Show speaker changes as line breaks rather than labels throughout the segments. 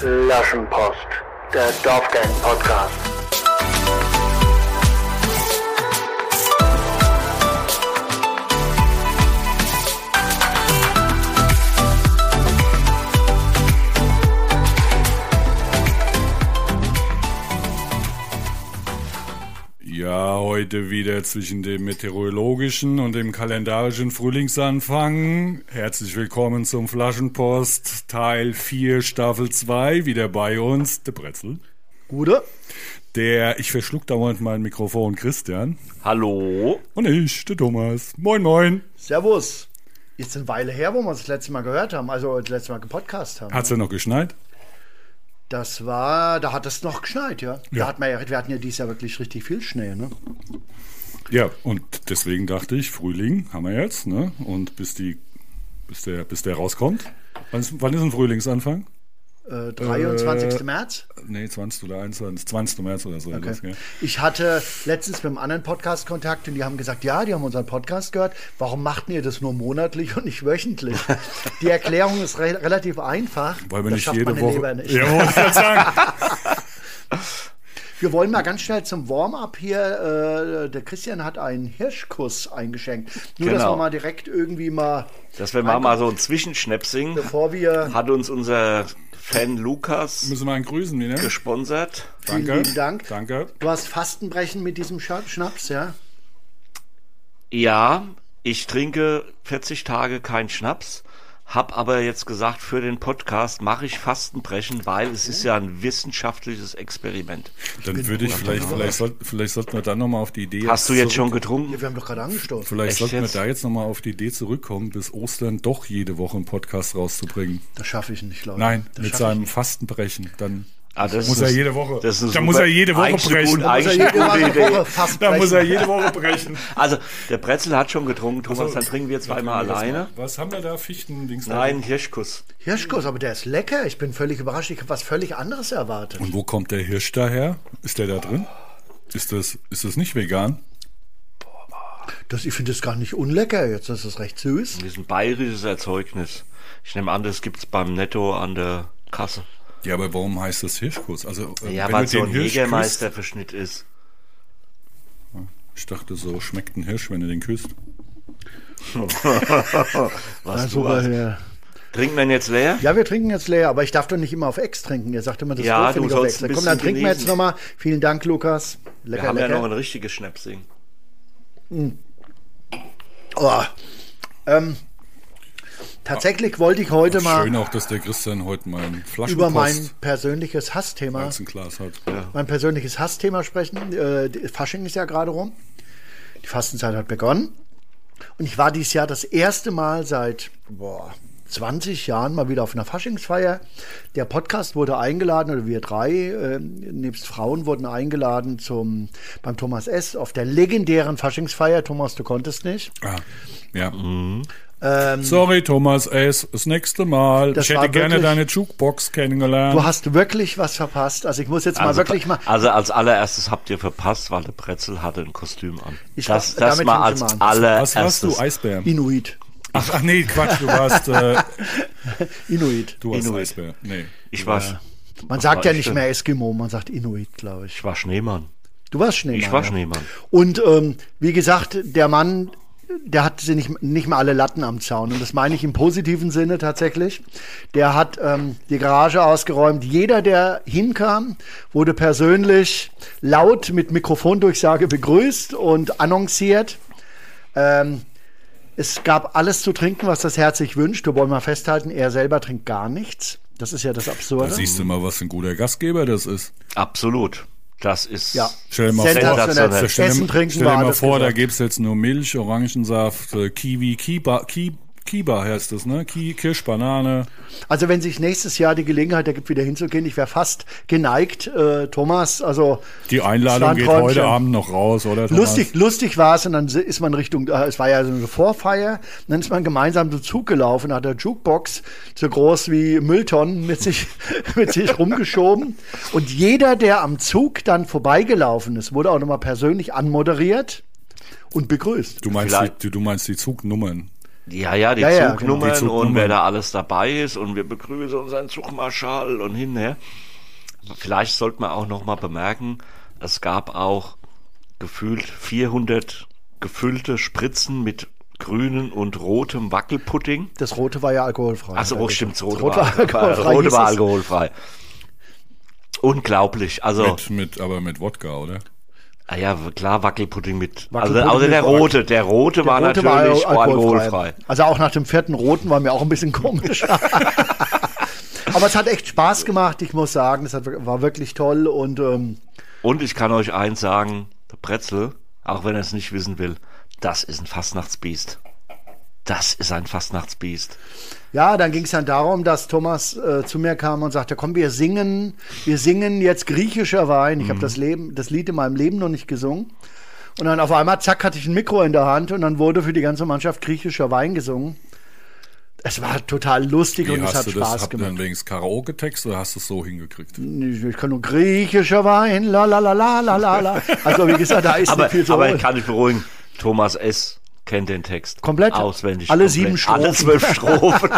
Flaschenpost, der Dorfgang-Podcast.
Ja, heute wieder zwischen dem meteorologischen und dem kalendarischen Frühlingsanfang. Herzlich willkommen zum Flaschenpost, Teil 4, Staffel 2. Wieder bei uns, der Bretzel.
Gute.
Ich verschluck dauernd mein Mikrofon, Christian.
Hallo.
Und ich, der Thomas. Moin, moin.
Servus. Ist eine Weile her, wo wir uns das letzte Mal gehört haben, also das letzte Mal gepodcast haben.
Hat's ja noch geschneit?
Da hat es noch geschneit, ja. Wir hatten ja dieses Jahr wirklich richtig viel Schnee, ne?
Ja, und deswegen dachte ich, Frühling haben wir jetzt, ne? Und bis der rauskommt. Wann ist ein Frühlingsanfang?
23. März?
Nee, 20. oder 21. 20. März oder so.
Okay.
Das, ja.
Ich hatte letztens mit einem anderen Podcast Kontakt und die haben gesagt, ja, die haben unseren Podcast gehört. Warum macht ihr das nur monatlich und nicht wöchentlich? Die Erklärung ist relativ einfach.
Weil wir
das
nicht
schafft
jede
meine
Woche...
Leber nicht.
Ja, wollte ich gerade sagen.
Wir wollen mal ganz schnell zum Warm-up hier. Der Christian hat einen Hirschkuss eingeschenkt. Nur, dass wir mal direkt irgendwie mal...
Dass wir mal so ein Zwischenschnäpsing,
bevor wir...
hat uns unser Fan Lukas
Müssen wir einen grüßen, ne?
gesponsert.
Vielen lieben Dank.
Danke.
Du hast Fastenbrechen mit diesem Schnaps, ja?
Ja, ich trinke 40 Tage keinen Schnaps, hab aber jetzt gesagt, für den Podcast mache ich Fastenbrechen, weil es ist ja ein wissenschaftliches Experiment.
Dann würde ich vielleicht sollten wir dann nochmal auf die Idee...
Hast du jetzt schon getrunken?
Wir haben doch gerade angestoßen.
Vielleicht
Echt
sollten wir
jetzt?
da jetzt nochmal auf die Idee zurückkommen, bis Ostern doch jede Woche einen Podcast rauszubringen.
Das schaffe ich nicht, glaube ich.
Nein,
das
mit
schaffe ich
seinem
nicht.
Fastenbrechen. Dann
Das
muss er jede Woche.
Das ist
Da muss er jede Woche
eigentlich
brechen.
Eigentlich eine gute Idee.
Da muss er jede Woche brechen.
Also, der Bretzel hat schon getrunken, Thomas, dann trinken wir zweimal alleine.
Was haben wir da? Fichten-Dings?
Nein, Hirschkuss.
Hirschkuss, aber der ist lecker. Ich bin völlig überrascht. Ich habe was völlig anderes erwartet.
Und wo kommt der Hirsch daher? Ist der da drin? Ist das nicht vegan?
Ich finde das gar nicht unlecker. Jetzt ist es recht süß.
Das ist ein bayerisches Erzeugnis. Ich nehme an, das gibt's beim Netto an der Kasse.
Ja, aber warum heißt das Hirschkuss? Also,
Ja,
wenn
weil
du
so
den
ein
Hirsch
Jägermeister-Verschnitt ist.
küsst, ich dachte, so schmeckt ein Hirsch, wenn du den küsst.
Was
du hast.
Trinken wir ihn jetzt leer?
Ja, wir trinken jetzt leer, aber ich darf doch nicht immer auf Ex trinken. Ihr sagt immer, das
Ja,
ist doof, wenn
du
ich auf
sollst
Ex.
ein
Komm, dann
bisschen
trinken wir jetzt
genießen.
nochmal. Vielen Dank, Lukas. Lecker,
Wir haben
lecker.
ja noch ein richtiges Schnäpsing.
Oh. Tatsächlich wollte ich heute mal
Schön auch, dass der Christian heute mal einen
über
Flaschenpost
mein persönliches Hassthema
als ein Glas hat.
mein persönliches Hassthema sprechen. Fasching ist ja gerade rum. Die Fastenzeit hat begonnen. Und ich war dieses Jahr das erste Mal seit 20 Jahren mal wieder auf einer Faschingsfeier. Der Podcast wurde eingeladen, oder wir drei, nebst Frauen, wurden eingeladen beim Thomas S. auf der legendären Faschingsfeier. Thomas, du konntest nicht.
Ah, ja. Sorry, Thomas S., das nächste Mal.
Das
Ich hätte
war
gerne
wirklich-
deine Jukebox kennengelernt.
Du hast wirklich was verpasst. Also ich muss jetzt mal wirklich mal...
Also als allererstes habt ihr verpasst, weil der Bretzel hatte ein Kostüm an. Das
damit
mal
fing
als
ich mal an.
Was
allererstes.
warst du, Eisbär?
Inuit.
Ach nee, Quatsch, du warst
Inuit.
Inuit.
Inuit.
Eisbär. Nee.
Ich war,
Man sagt ja nicht
stimmt.
mehr Eskimo, man sagt Inuit, glaube ich.
Ich war Schneemann.
Du warst Schneemann.
Ich war
ja.
Schneemann.
Und wie gesagt, der Mann, der hat sie nicht mehr alle Latten am Zaun. Und das meine ich im positiven Sinne tatsächlich. Der hat die Garage ausgeräumt. Jeder, der hinkam, wurde persönlich laut mit Mikrofondurchsage begrüßt und annonciert. Es gab alles zu trinken, was das Herz sich wünscht. Wir wollen mal festhalten, er selber trinkt gar nichts. Das ist ja das
Da
Absurde.
siehst du mal, was ein guter Gastgeber das ist.
Absolut. Das ist
Ja.
Stell dir mal
Sensationell.
vor,
Essen, trinken
stell
war
dir mal
alles
vor, da
gesagt.
gibt's jetzt nur Milch, Orangensaft, Kiwi, Kiba heißt das, ne? Kirsch, Banane.
Also wenn sich nächstes Jahr die Gelegenheit ergibt, wieder hinzugehen, ich wäre fast geneigt, Thomas, also
Die Einladung
es war ein
geht
Träumchen.
heute Abend noch raus, oder Thomas?
lustig war es und dann ist man Richtung, es war ja so eine Vorfeier, und dann ist man gemeinsam zum Zug gelaufen, hat der Jukebox so groß wie Mülltonnen mit sich rumgeschoben und jeder, der am Zug dann vorbeigelaufen ist, wurde auch nochmal persönlich anmoderiert und begrüßt.
Du meinst die Zugnummern.
die
Ja,
Zugnummern
genau. Die
und wer
Zugnummern.
da alles dabei ist und wir begrüßen unseren Zugmarschall und hinher. Vielleicht sollte man auch noch mal bemerken, es gab auch gefühlt 400 gefüllte Spritzen mit grünen und rotem Wackelpudding.
Das Rote war ja alkoholfrei.
Achso, stimmt, das Rote
Rote
war
alkoholfrei.
Rote
hieß
war
es.
alkoholfrei. Unglaublich, also
Aber mit Wodka, oder?
ja klar, Wackelpudding mit,
Wackelpudding
also
mit
der Rote war
Der Rote war
natürlich alkoholfrei.
Also auch nach dem 4. Roten war mir auch ein bisschen komisch. Aber es hat echt Spaß gemacht, ich muss sagen. War wirklich toll. Und
Und ich kann euch eins sagen, der Brezel, auch wenn er es nicht wissen will, das ist ein Fastnachtsbiest. Das ist ein Fastnachtsbiest.
ja, dann ging es dann darum, dass Thomas zu mir kam und sagte, komm, wir singen jetzt griechischer Wein. Ich habe das Lied in meinem Leben noch nicht gesungen. Und dann auf einmal, zack, hatte ich ein Mikro in der Hand und dann wurde für die ganze Mannschaft griechischer Wein gesungen. Es war total lustig und es hat Spaß
Habt ihr
gemacht.
dann wenigstens Karaoke-Text oder hast du es so hingekriegt?
Ich kann nur griechischer Wein, la la la la la la la. Also wie gesagt, da ist nicht viel zu
aber
holen.
ich kann dich beruhigen, Thomas S. kennt den Text.
Komplett?
Auswendig.
Alle
komplett.
7 Strophen.
Alle 12 Strophen.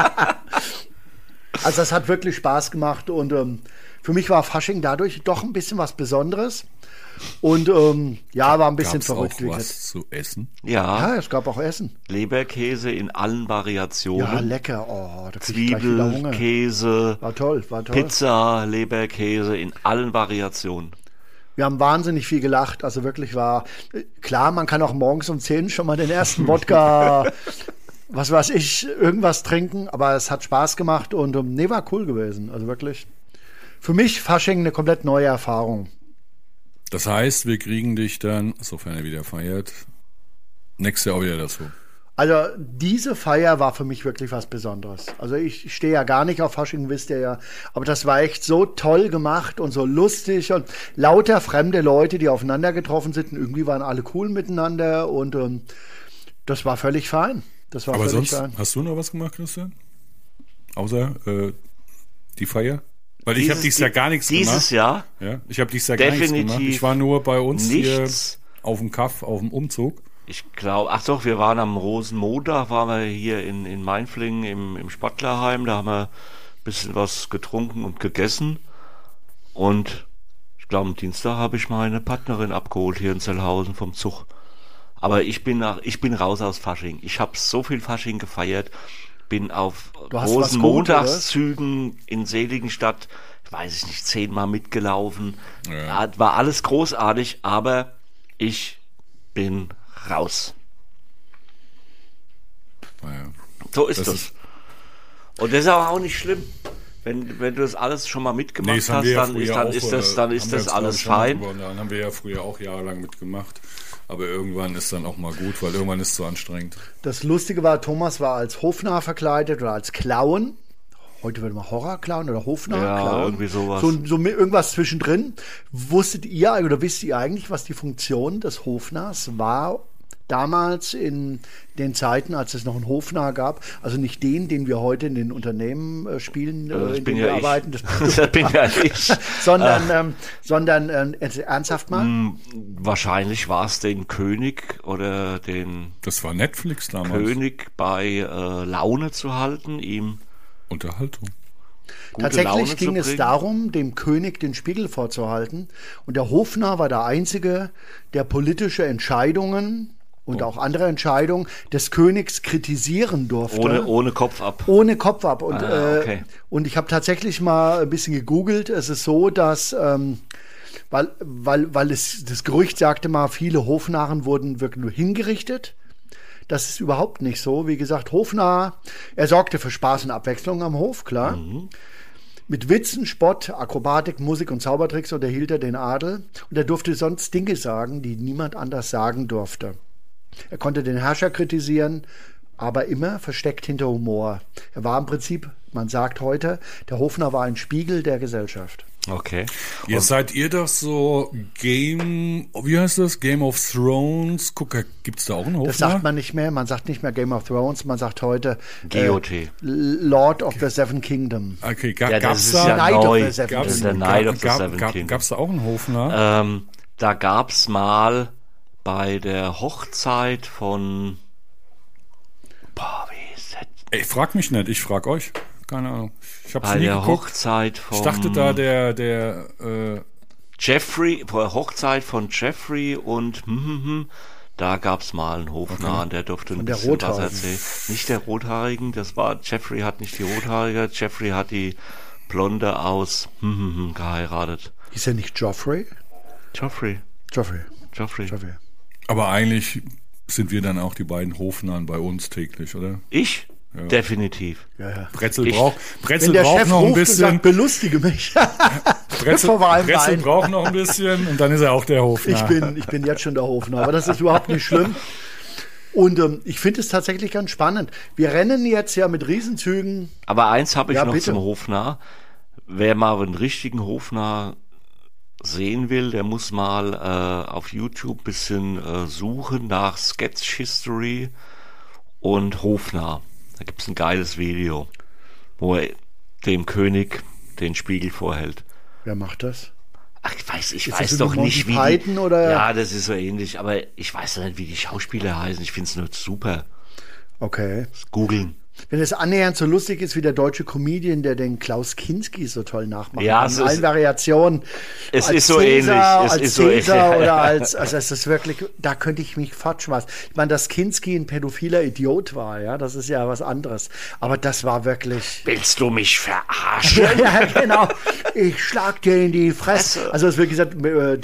Also das hat wirklich Spaß gemacht und für mich war Fasching dadurch doch ein bisschen was Besonderes. Und war ein bisschen
Gab's
verrückt.
auch
wie gesagt.
was zu essen?
Ja,
Ja, es gab auch Essen.
Leberkäse in allen Variationen.
Ja, lecker. Oh, da krieg ich gleich wieder
Zwiebel,
Hunger.
Käse,
War toll.
Pizza, Leberkäse in allen Variationen.
Wir haben wahnsinnig viel gelacht. Also wirklich war, klar, man kann auch morgens um 10 schon mal den ersten Wodka, was weiß ich, irgendwas trinken. Aber es hat Spaß gemacht und war cool gewesen. Also wirklich, für mich Fasching eine komplett neue Erfahrung.
Das heißt, wir kriegen dich dann, sofern er wieder feiert, nächstes Jahr auch wieder dazu.
Also diese Feier war für mich wirklich was Besonderes. Also ich stehe ja gar nicht auf Fasching, wisst ihr ja. Aber das war echt so toll gemacht und so lustig und lauter fremde Leute, die aufeinander getroffen sind. Und irgendwie waren alle cool miteinander und das war völlig fein. Das war
Aber
völlig
sonst,
fein.
hast du noch was gemacht, Christian? Außer die Feier? Weil ich habe dieses Jahr gar nichts gemacht.
Dieses Jahr
Ja, ich habe dieses Jahr gar nichts
Definitiv
gemacht. Ich war nur bei uns
nichts.
hier auf dem Kaff, auf dem Umzug.
Ich glaube, ach doch, wir waren am Rosenmontag, waren wir hier in Mainflingen im Sportlerheim, da haben wir ein bisschen was getrunken und gegessen und ich glaube am Dienstag habe ich meine Partnerin abgeholt hier in Zellhausen vom Zug. Aber ich bin raus aus Fasching. Ich habe so viel Fasching gefeiert, bin auf
Du hast was
Rosenmontagszügen in Seligenstadt, weiß ich nicht, 10-mal mitgelaufen.
Ja.
War alles großartig, aber ich bin raus.
Naja.
So ist
Das
das.
ist-
Und das ist aber auch nicht schlimm. Wenn du das alles schon mal mitgemacht
das haben
hast,
wir ja
dann
früher
ist
auch,
das
haben wir
alles
jetzt, glaub ich, schon
fein.
mal drüber- Dann haben wir ja früher auch jahrelang mitgemacht. Aber irgendwann ist dann auch mal gut, weil irgendwann ist es zu anstrengend.
Das Lustige war, Thomas war als Hofnarr verkleidet oder als Clown. Heute würde man Horror-Clown oder Hofnarr.
Ja,
Clown.
irgendwie sowas.
So irgendwas zwischendrin. Wusstet ihr oder wisst ihr eigentlich, was die Funktion des Hofnarrs war? Damals in den Zeiten, als es noch einen Hofnarr gab, also nicht den wir heute in den Unternehmen spielen,
Das
in
bin
denen wir
ja ich.
arbeiten,
Das bin ja ich.
sondern ernsthaft mal.
Wahrscheinlich war es den König oder den
Das war Netflix damals.
König bei Laune zu halten, ihm
Unterhaltung.
gute
Tatsächlich
Laune
ging
zu
es
bringen.
darum, dem König den Spiegel vorzuhalten. Und der Hofnarr war der Einzige, der politische Entscheidungen und auch andere Entscheidungen des Königs kritisieren durfte.
Ohne Kopf ab.
Ohne Kopf ab. Und,
okay.
und ich habe tatsächlich mal ein bisschen gegoogelt. Es ist so, dass, weil das Gerücht sagte mal, viele Hofnarren wurden wirklich nur hingerichtet. Das ist überhaupt nicht so. Wie gesagt, Hofnarr, er sorgte für Spaß und Abwechslung am Hof, klar. Mit Witzen, Spott, Akrobatik, Musik und Zaubertricks unterhielt er den Adel. Und er durfte sonst Dinge sagen, die niemand anders sagen durfte. Er konnte den Herrscher kritisieren, aber immer versteckt hinter Humor. Er war im Prinzip, man sagt heute, der Hofnarr war ein Spiegel der Gesellschaft.
Okay.
Jetzt seid ihr doch so wie heißt das? Game of Thrones? Guck, gibt's da auch einen Hofnarr?
Das sagt man nicht mehr. Man sagt nicht mehr Game of Thrones, man sagt heute
GOT.
Lord of the Seven Kingdom.
Okay,
Ja, das
gab's
ist
da?
ja
Knight of
neu.
the Seven
Das ist
Kingdom.
der Knight of the Seven Kingdom.
Gab's da auch einen Hofnarr?
Da gab's mal bei der Hochzeit von
Ich frag mich nicht, ich frag euch. Keine Ahnung. Ich hab's
Bei
nie
der
geguckt.
Hochzeit von
Ich dachte da der
Jeffrey, bei der Hochzeit von Jeffrey und da gab's mal einen Hofnarren, der durfte ein
der
bisschen was
Rothaarigen.
erzählen. Nicht der Rothaarigen, das war, Jeffrey hat nicht die Rothaarige, Jeffrey hat die Blonde aus geheiratet.
Ist er nicht Joffrey?
Joffrey.
Joffrey.
aber eigentlich sind wir dann auch die beiden Hofnarren bei uns täglich, oder?
Ich? Definitiv.
Ja.
Bretzel
Ich-
braucht
Wenn der Chef
noch ein
ruft und
bisschen.
sagt, belustige mich. vor allem
Bretzel
Wein.
braucht noch ein bisschen und dann ist er auch der Hofnarr.
Ich bin jetzt schon der Hofnarr, aber das ist überhaupt nicht schlimm. Und ich finde es tatsächlich ganz spannend. Wir rennen jetzt ja mit Riesenzügen.
Aber eins habe ich
Ja,
noch
bitte.
zum Hofnarr. Wer mal einen richtigen Hofnarr sehen will, der muss mal auf YouTube ein bisschen suchen nach Sketch History und Hofnarr. Da gibt es ein geiles Video, wo er dem König den Spiegel vorhält.
Wer macht das?
Ach, ich
Ist
weiß
das so
doch
wie
nicht,
Monty
wie
Python, oder?
Ja, das ist so ähnlich, aber ich weiß doch nicht, wie die Schauspieler heißen. Ich finde es nur super.
Okay.
Googeln.
Wenn es annähernd so lustig ist wie der deutsche Comedian, der den Klaus Kinski so toll nachmacht.
Ja,
in
es
allen
ist-
Variationen.
es
Als
ist so
Cäsar,
ähnlich. Es
als
ist so ähnlich.
Cäsar oder als, also es ist wirklich, da könnte ich mich fortschmeißen. Ich meine, dass Kinski ein pädophiler Idiot war, ja, das ist ja was anderes. Aber das war wirklich.
Willst du mich verarschen?
Ja, genau. Ich schlag dir in die Fresse. Also es wird gesagt,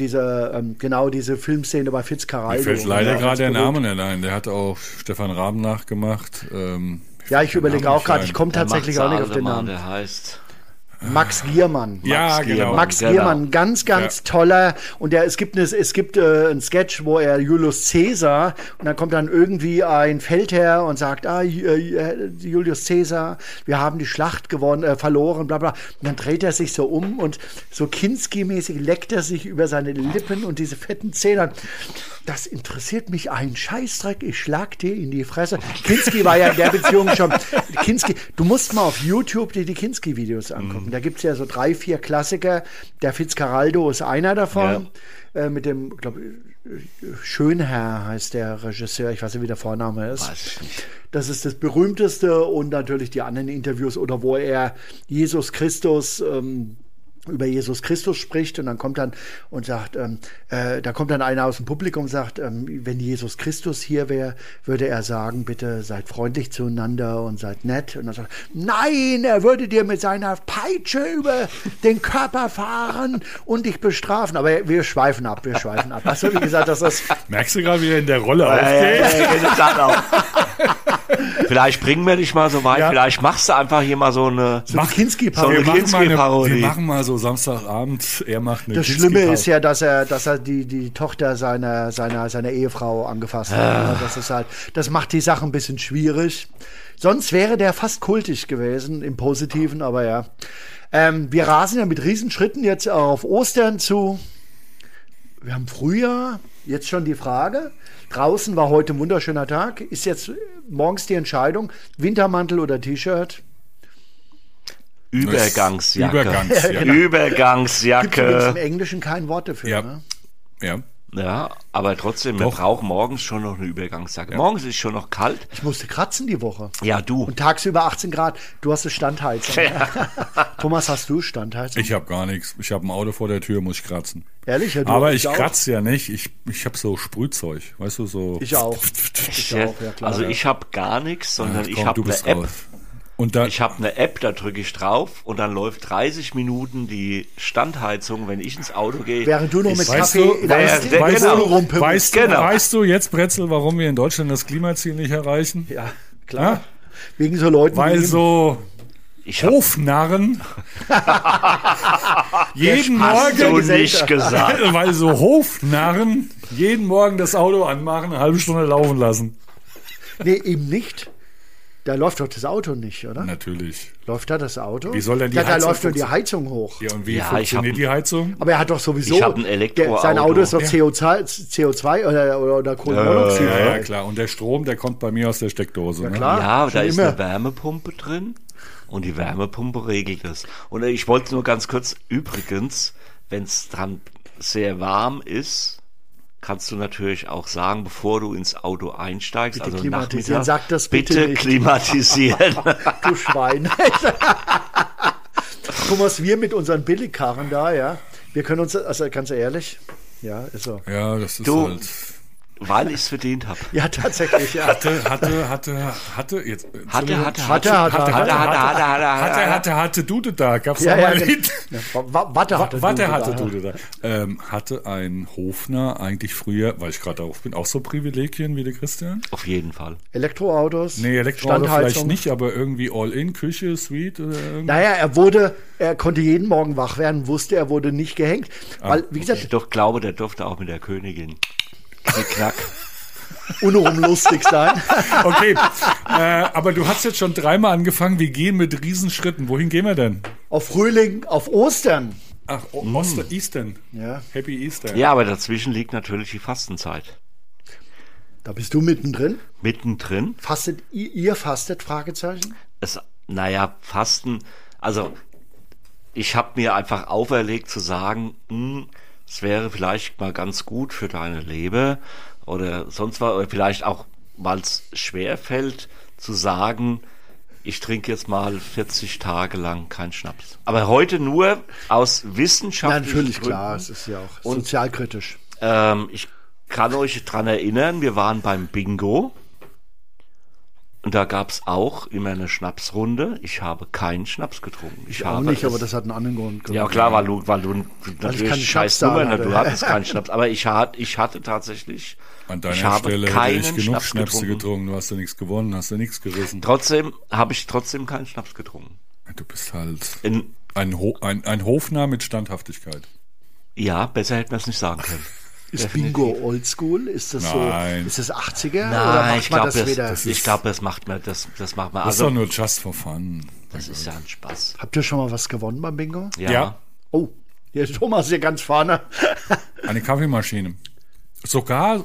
diese Filmszene bei Fitzcarraldo.
Mir fällt leider
Ja,
gerade der
ganz
Name nicht ein. Der hat auch Stefan Raben nachgemacht.
Ja, ich überlege auch gerade, ich komme
Der
tatsächlich
macht's
auch nicht auf
alle,
den
Mann,
Namen.
Der heißt
Max Giermann.
Ja, genau.
Max
Genau.
Giermann, ganz toller. Und es gibt einen Sketch, wo er Julius Caesar und dann kommt dann irgendwie ein Feldherr und sagt, Julius Caesar, wir haben die Schlacht verloren, bla bla. Und dann dreht er sich so um und so Kinski-mäßig leckt er sich über seine Lippen und diese fetten Zähne. Das interessiert mich ein Scheißdreck, ich schlag dir in die Fresse. Kinski war ja in der Beziehung schon. Kinski, du musst mal auf YouTube dir die Kinski-Videos angucken. Da gibt es ja so 3, 4 Klassiker. Der Fitzcarraldo ist einer davon. Mit dem, glaube Schönherr heißt der Regisseur. Ich weiß nicht, wie der Vorname ist.
Weiß ich nicht.
Das ist das berühmteste und natürlich die anderen Interviews oder wo er über Jesus Christus spricht und dann kommt dann und sagt, da kommt dann einer aus dem Publikum und sagt, wenn Jesus Christus hier wäre, würde er sagen, bitte seid freundlich zueinander und seid nett. Und dann sagt er, nein, er würde dir mit seiner Peitsche über den Körper fahren und dich bestrafen. Aber wir schweifen ab. Also wie gesagt, das ist
Merkst du gerade, wie er in der Rolle aufgeht?
Vielleicht bringen wir dich mal so weit,
Ja.
vielleicht machst du einfach hier mal so eine
Kinski-Parodie.
so eine Kinski-Parodie.
Wir machen mal so Samstagabend, er macht eine
Das Schlimme ist ja, dass er die Tochter seiner Ehefrau angefasst hat. Das ist halt, das macht die Sache ein bisschen schwierig. Sonst wäre der fast kultig gewesen, im Positiven, aber ja. Wir rasen ja mit Riesenschritten jetzt auf Ostern zu. Wir haben Frühjahr, jetzt schon die Frage. Draußen war heute ein wunderschöner Tag. Ist jetzt morgens die Entscheidung, Wintermantel oder T-Shirt?
Übergangsjacke.
Übergangsjacke.
Gibt übrigens im
Übergangsjacke.
Englischen kein Wort dafür.
Ja.
Ne?
Ja.
Ja, aber trotzdem, wir
Doch.
brauchen morgens schon noch eine Übergangsjacke. Morgens ist schon noch kalt.
Ich musste kratzen die Woche.
Ja, du.
Und tagsüber 18 Grad. Du hast eine Standheizung. Thomas, hast du Standheizung?
Ich habe gar nichts. Ich habe ein Auto vor der Tür, muss ich kratzen.
Ehrlich? Ja, du
Aber
ich
ich
auch.
kratze ja nicht. Ich habe so Sprühzeug. Weißt du, so.
Ich auch. Ich auch, ja klar.
Also ich habe gar nichts, sondern
Ach,
ich
komm,
habe
du
eine
bist
App.
raus. Und dann,
Ich habe eine App, da drücke ich drauf und dann läuft 30 Minuten die Standheizung, wenn ich ins Auto gehe.
Während du noch mit
Ist-
Weißt
Kaffee
du,
in der
weißt-
Wohnung
genau.
rumpimmelst.
Genau.
weißt du jetzt, Bretzel, warum wir in Deutschland das Klimaziel nicht erreichen?
Ja, klar.
Ja?
Wegen so Leuten
Weil
wie ihm.
so
Ich hab
Hofnarren jeden
hast
Morgen,
du nicht gesagt.
weil so Hofnarren jeden Morgen das Auto anmachen, eine halbe Stunde laufen lassen.
Nee, eben nicht. Da läuft doch das Auto nicht, oder?
Natürlich.
Läuft da das Auto?
Wie soll denn die
ja, da
Heizung
läuft doch die
funktionieren?
Heizung hoch.
Ja, und wie
Ja, ich
funktioniert
hab-
die Heizung?
Aber er hat doch sowieso.
Ich hab ein Elektroauto.
Sein Auto ist doch
Ja.
CO2 oder Kohlenmonoxid.
Ja, klar. Und der Strom, der kommt bei mir aus der Steckdose.
Ja,
ne?
klar.
Ja, da
schon
ist
immer.
eine Wärmepumpe drin und die Wärmepumpe regelt es. Und ich wollte nur ganz kurz, übrigens, wenn es dran sehr warm ist, kannst du natürlich auch sagen, bevor du ins Auto einsteigst,
Bitte
also
klimatisieren.
Nachmittag,
Sag das bitte nicht.
klimatisieren.
Du Schwein. Guck mal, wir mit unseren Billigkarren da, ja. Wir können uns, also ganz ehrlich, ja, ist so.
Ja, das ist
Du-
halt.
Weil ich es verdient habe.
Ja, tatsächlich, ja.
Hatte, Dude da, gab's
Ja,
da
ja,
mal ein
genau.
Lied?
Ja, Watte hatte
Dude da. Hatte ein Hofner eigentlich früher, weil ich gerade darauf bin, auch so Privilegien wie der Christian?
Auf jeden Fall.
Elektroautos.
Nee, Elektroauto vielleicht
Standheizung.
nicht, aber irgendwie All-In, Küche, Suite oder irgendwie.
Naja, er konnte jeden Morgen wach werden, wusste, er wurde nicht gehängt. Weil, wie
Ich
gesagt,
doch glaube, der durfte auch mit der Königin knick-knack.
unrum lustig sein.
Okay, aber du hast jetzt schon 3-mal angefangen, wir gehen mit Riesenschritten. Wohin gehen wir denn?
Auf Frühling, auf Ostern.
Ach, Eastern.
Ja,
Happy Easter.
Ja, aber dazwischen liegt natürlich die Fastenzeit.
da bist du mittendrin.
Mittendrin.
Fastet ihr fastet? Fragezeichen.
Fasten, also ich habe mir einfach auferlegt zu sagen, es wäre vielleicht mal ganz gut für deine Leber oder sonst was, oder vielleicht auch, weil es schwer fällt, zu sagen, ich trinke jetzt mal 40 Tage lang keinen Schnaps. Aber heute nur aus
Ja,
wissenschaftlichen
natürlich,
Gründen.
klar, es ist ja auch
Und-
sozialkritisch.
Ich kann euch dran erinnern, wir waren beim Bingo und da gab's auch immer eine Schnapsrunde. Ich habe keinen Schnaps getrunken. Ich
Auch
habe
nicht, aber das hat einen anderen Grund.
ja klar, weil du
keinen
natürlich
Schnaps
scheiß Nummer,
da hatte.
du hattest keinen Schnaps, aber ich hatte tatsächlich,
An deiner
ich habe
Stelle hätte
keinen
ich genug
Schnaps
Schnäpse
getrunken.
getrunken. Du hast ja nichts gewonnen, hast ja nichts gerissen.
Trotzdem habe ich keinen Schnaps getrunken.
Du bist halt
In,
ein Hofner mit Standhaftigkeit.
ja, besser hätten wir es nicht sagen können.
Ist Bingo oldschool? Ist das
Nein.
so? Ist das 80er? oder
Nein,
macht
ich
man
glaube,
das wieder?
das macht man, das macht man.
Das ist doch
Also,
nur just for fun.
das ist ja ein Spaß.
Habt ihr schon mal was gewonnen beim Bingo?
Ja.
Oh, hier ist Thomas hier ganz vorne.
Eine Kaffeemaschine. Sogar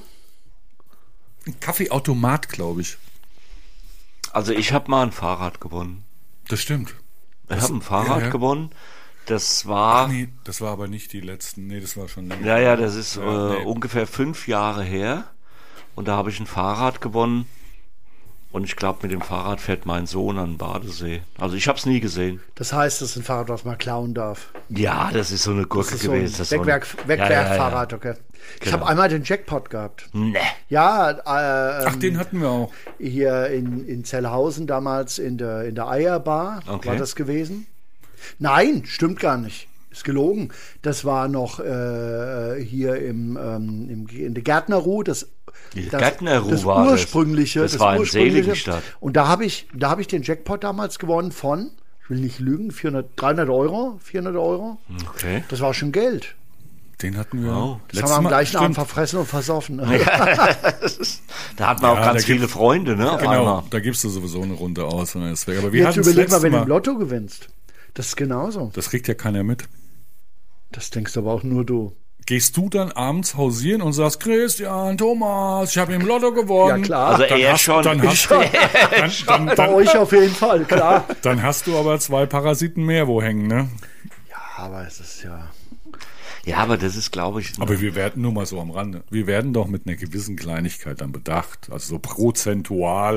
ein Kaffeeautomat, glaube ich.
Also ich habe mal ein Fahrrad gewonnen.
Das stimmt.
Ich habe ein Fahrrad
ja.
gewonnen. Das war,
Nee, das war aber nicht die letzten. Nee, das war schon länger.
ja, das ist
nee.
ungefähr 5 Jahre her. Und da habe ich ein Fahrrad gewonnen. Und ich glaube, mit dem Fahrrad fährt mein Sohn an den Badesee. Also ich habe es nie gesehen.
Das heißt, das ist ein Fahrrad, was man klauen darf.
Ja, das ist so eine Gurke
Das ist so ein
gewesen. Das ist so ein-
Wegwerffahrrad, okay. Ich
Genau.
habe einmal den Jackpot gehabt.
Nee.
Ja,
Ach, den hatten wir auch.
hier in Zellhausen damals in der Eierbar
Okay.
war das gewesen. Nein, stimmt gar nicht. Ist gelogen. Das war noch hier in der Gärtnerruh.
Die Gärtnerruh
das
war das.
ursprüngliche.
Das war in
ursprüngliche.
Seligenstadt.
Und da habe ich den Jackpot damals gewonnen von, ich will nicht lügen, 300 Euro, 400 Euro.
Okay.
Das war schon Geld.
Den hatten wir.
Wow.
Das haben wir am gleichen Abend
stimmt.
verfressen und versoffen.
Da hat man auch
Ja,
ganz
da
viele
gibt-
Freunde, ne? auf
Genau,
einmal.
da gibst du sowieso eine Runde aus. Und dann ist weg. Aber wir
Jetzt
hatten
überleg mal, wenn du im
Mal.
Lotto gewinnst. Das ist genauso.
Das kriegt ja keiner mit.
Das denkst aber auch nur du.
Gehst du dann abends hausieren und sagst, Christian, Thomas, ich habe im Lotto gewonnen.
Ja, klar.
Also
Dann
er
hast,
schon.
Dann hast,
Bei euch auf jeden Fall, klar.
dann hast du aber 2 Parasiten mehr wo hängen, ne?
Ja, aber es ist ja.
Ja, aber das ist, glaube ich,
Aber wir werden nur mal so am Rande. Wir werden doch mit einer gewissen Kleinigkeit dann bedacht. Also so prozentual.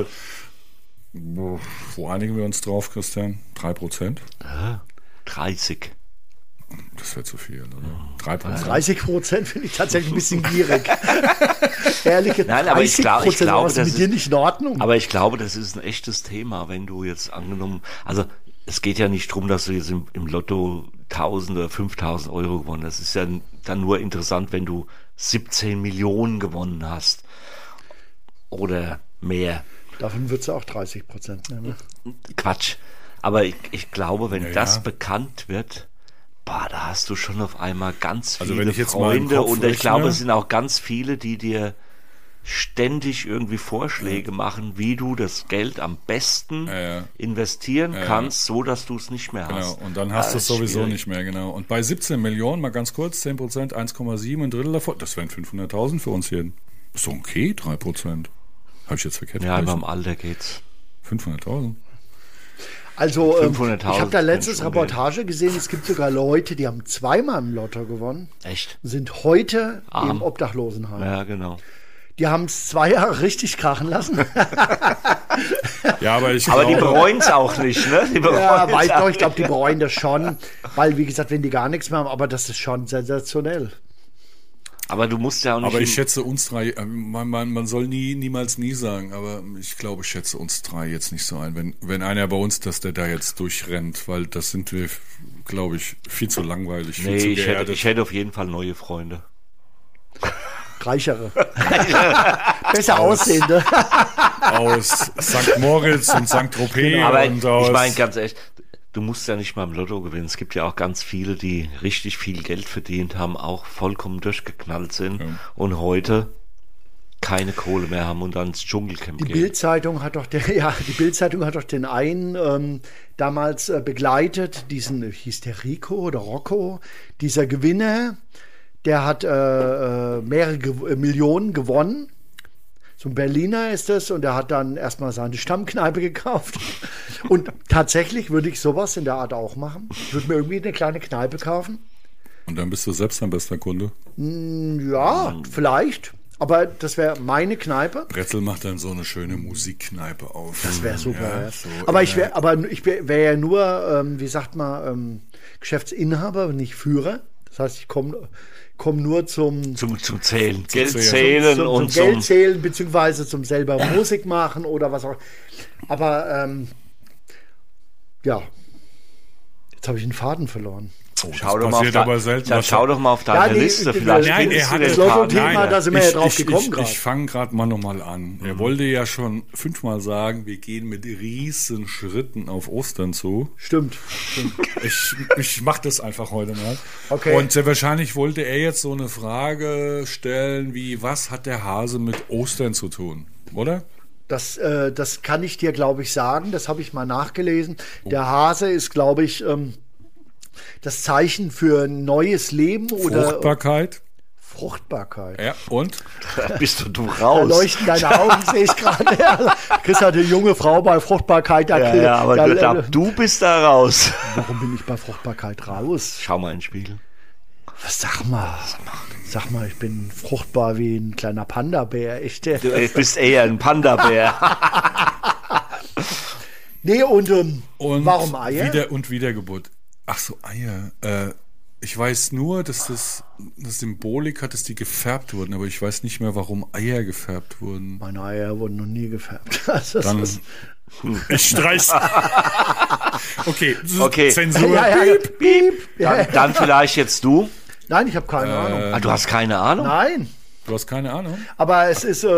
Wo einigen wir uns drauf, Christian? 3%?
30.
Das wäre zu viel, oder? 3%?
30% finde ich tatsächlich ein bisschen gierig. Ehrliche 30%,
Nein, aber ich glaube,
was
das
mit dir
ist,
nicht in Ordnung.
aber ich glaube, das ist ein echtes Thema, wenn du jetzt angenommen, also es geht ja nicht drum, dass du jetzt im Lotto 1.000 oder 5.000 Euro gewonnen hast. Das ist ja dann nur interessant, wenn du 17 Millionen gewonnen hast oder mehr.
Davon würdest du auch 30% nehmen.
Quatsch. Aber ich glaube, wenn
Ja,
das
ja.
bekannt wird, da hast du schon auf einmal ganz
Also
viele
wenn ich jetzt mal im
Freunde
Kopf
und ich glaube,
rechne-
es sind auch ganz viele, die dir ständig irgendwie Vorschläge machen, wie du das Geld am besten
Ja.
investieren
Ja.
kannst, so dass du es nicht mehr
Genau,
hast.
und dann hast du es
ist
sowieso
schwierig.
nicht mehr, genau. Und bei 17 Millionen, mal ganz kurz, 10%, 1,7, ein Drittel davon, das wären 500.000 für uns jeden. Ist doch okay, 3%. Habe ich jetzt verkehrt
Ja,
gerechnet?
beim Alter geht's.
500.000.
Also,
500.000
ich habe da letztes
Menschen
Reportage gesehen, es gibt sogar Leute, die haben zweimal im Lotto gewonnen,
Echt?
sind heute
Arm.
im Obdachlosenheim.
Ja, genau.
Die haben es 2 Jahre richtig krachen lassen.
Ja, aber ich
Aber die
glaube,
bereuen es auch nicht, ne? Die
Ja,
bereuen
weiß
es auch
doch, ich glaube, die bereuen das schon. Weil, wie gesagt, wenn die gar nichts mehr haben, aber das ist schon sensationell.
Aber du musst ja auch nicht.
aber ich schätze uns drei, man soll niemals nie sagen, aber ich glaube, ich schätze uns drei jetzt nicht so ein. Wenn einer bei uns, dass der da jetzt durchrennt, weil das sind wir, glaube ich, viel zu langweilig, viel
Nee,
zu
ich
geerdet.
hätte auf jeden Fall neue Freunde.
Reichere. Besser aussehende.
Aus St. Moritz und St. Tropez
Aber
und aus...
ich meine ganz ehrlich, du musst ja nicht mal im Lotto gewinnen. Es gibt ja auch ganz viele, die richtig viel Geld verdient haben, auch vollkommen durchgeknallt sind und heute keine Kohle mehr haben und dann ins Dschungelcamp
Die
gehen.
Bild-Zeitung hat doch den einen damals begleitet, diesen, hieß der Rico oder Rocco, dieser Gewinner, der hat mehrere Millionen gewonnen. So ein Berliner ist das und der hat dann erstmal seine Stammkneipe gekauft. Und tatsächlich würde ich sowas in der Art auch machen. Ich würde mir irgendwie eine kleine Kneipe kaufen.
Und dann bist du selbst dein bester Kunde.
Ja, vielleicht. Aber das wäre meine Kneipe.
Bretzel macht dann so eine schöne Musikkneipe auf.
Das wäre super.
Ja,
Ja.
so
Aber ich wäre ja nur, wie sagt man, Geschäftsinhaber, nicht Führer. Das heißt, ich komme nur zum
Zum Zählen. Geld
Zählen.
zählen
zum
und
Geld
zum.
zählen, beziehungsweise zum selber Musik machen oder was auch. Aber ja, jetzt habe ich den Faden verloren.
Schau
das
doch, mal auf
passiert aber selten.
dann schau doch mal auf deine
nee,
Liste.
ich-
Vielleicht
Nein,
findest
er
du
hat
den
das
Lotto-Thema,
Faden
da
wieder.
sind wir ja drauf gekommen gerade.
Ich fange gerade mal nochmal an. Er wollte ja schon 5-mal sagen, wir gehen mit riesen Schritten auf Ostern zu.
Stimmt.
Ich mache das einfach heute mal.
Okay.
Und sehr wahrscheinlich wollte er jetzt so eine Frage stellen wie, was hat der Hase mit Ostern zu tun? Oder?
Das kann ich dir, glaube ich, sagen. Das habe ich mal nachgelesen. Der Hase ist, glaube ich, das Zeichen für ein neues Leben oder
Fruchtbarkeit.
Fruchtbarkeit.
Ja, und?
Da bist du
Da
raus.
leuchten deine Augen, sehe ich gerade. Ja. Chris hat eine junge Frau bei Fruchtbarkeit.
Ja, aber du bist da raus.
Warum bin ich bei Fruchtbarkeit raus?
Schau mal in den Spiegel.
Was sag mal, ich bin fruchtbar wie ein kleiner Panda-Bär. Echt.
Du bist eher ein Panda-Bär.
Nee, und warum
Und
Eier?
Wiedergeburt. Ach so, Eier. Ich weiß nur, dass das Symbolik hat, dass die gefärbt wurden, aber ich weiß nicht mehr, warum Eier gefärbt wurden.
Meine Eier wurden noch nie gefärbt. Also, das
Dann,
ist-
ich streich's. Okay,
Okay.
Zensur.
ja, piep. Ja.
Dann vielleicht jetzt du.
Nein, ich habe keine Ahnung.
Ah, du hast keine Ahnung?
Nein,
Du hast keine Ahnung?
aber es ist,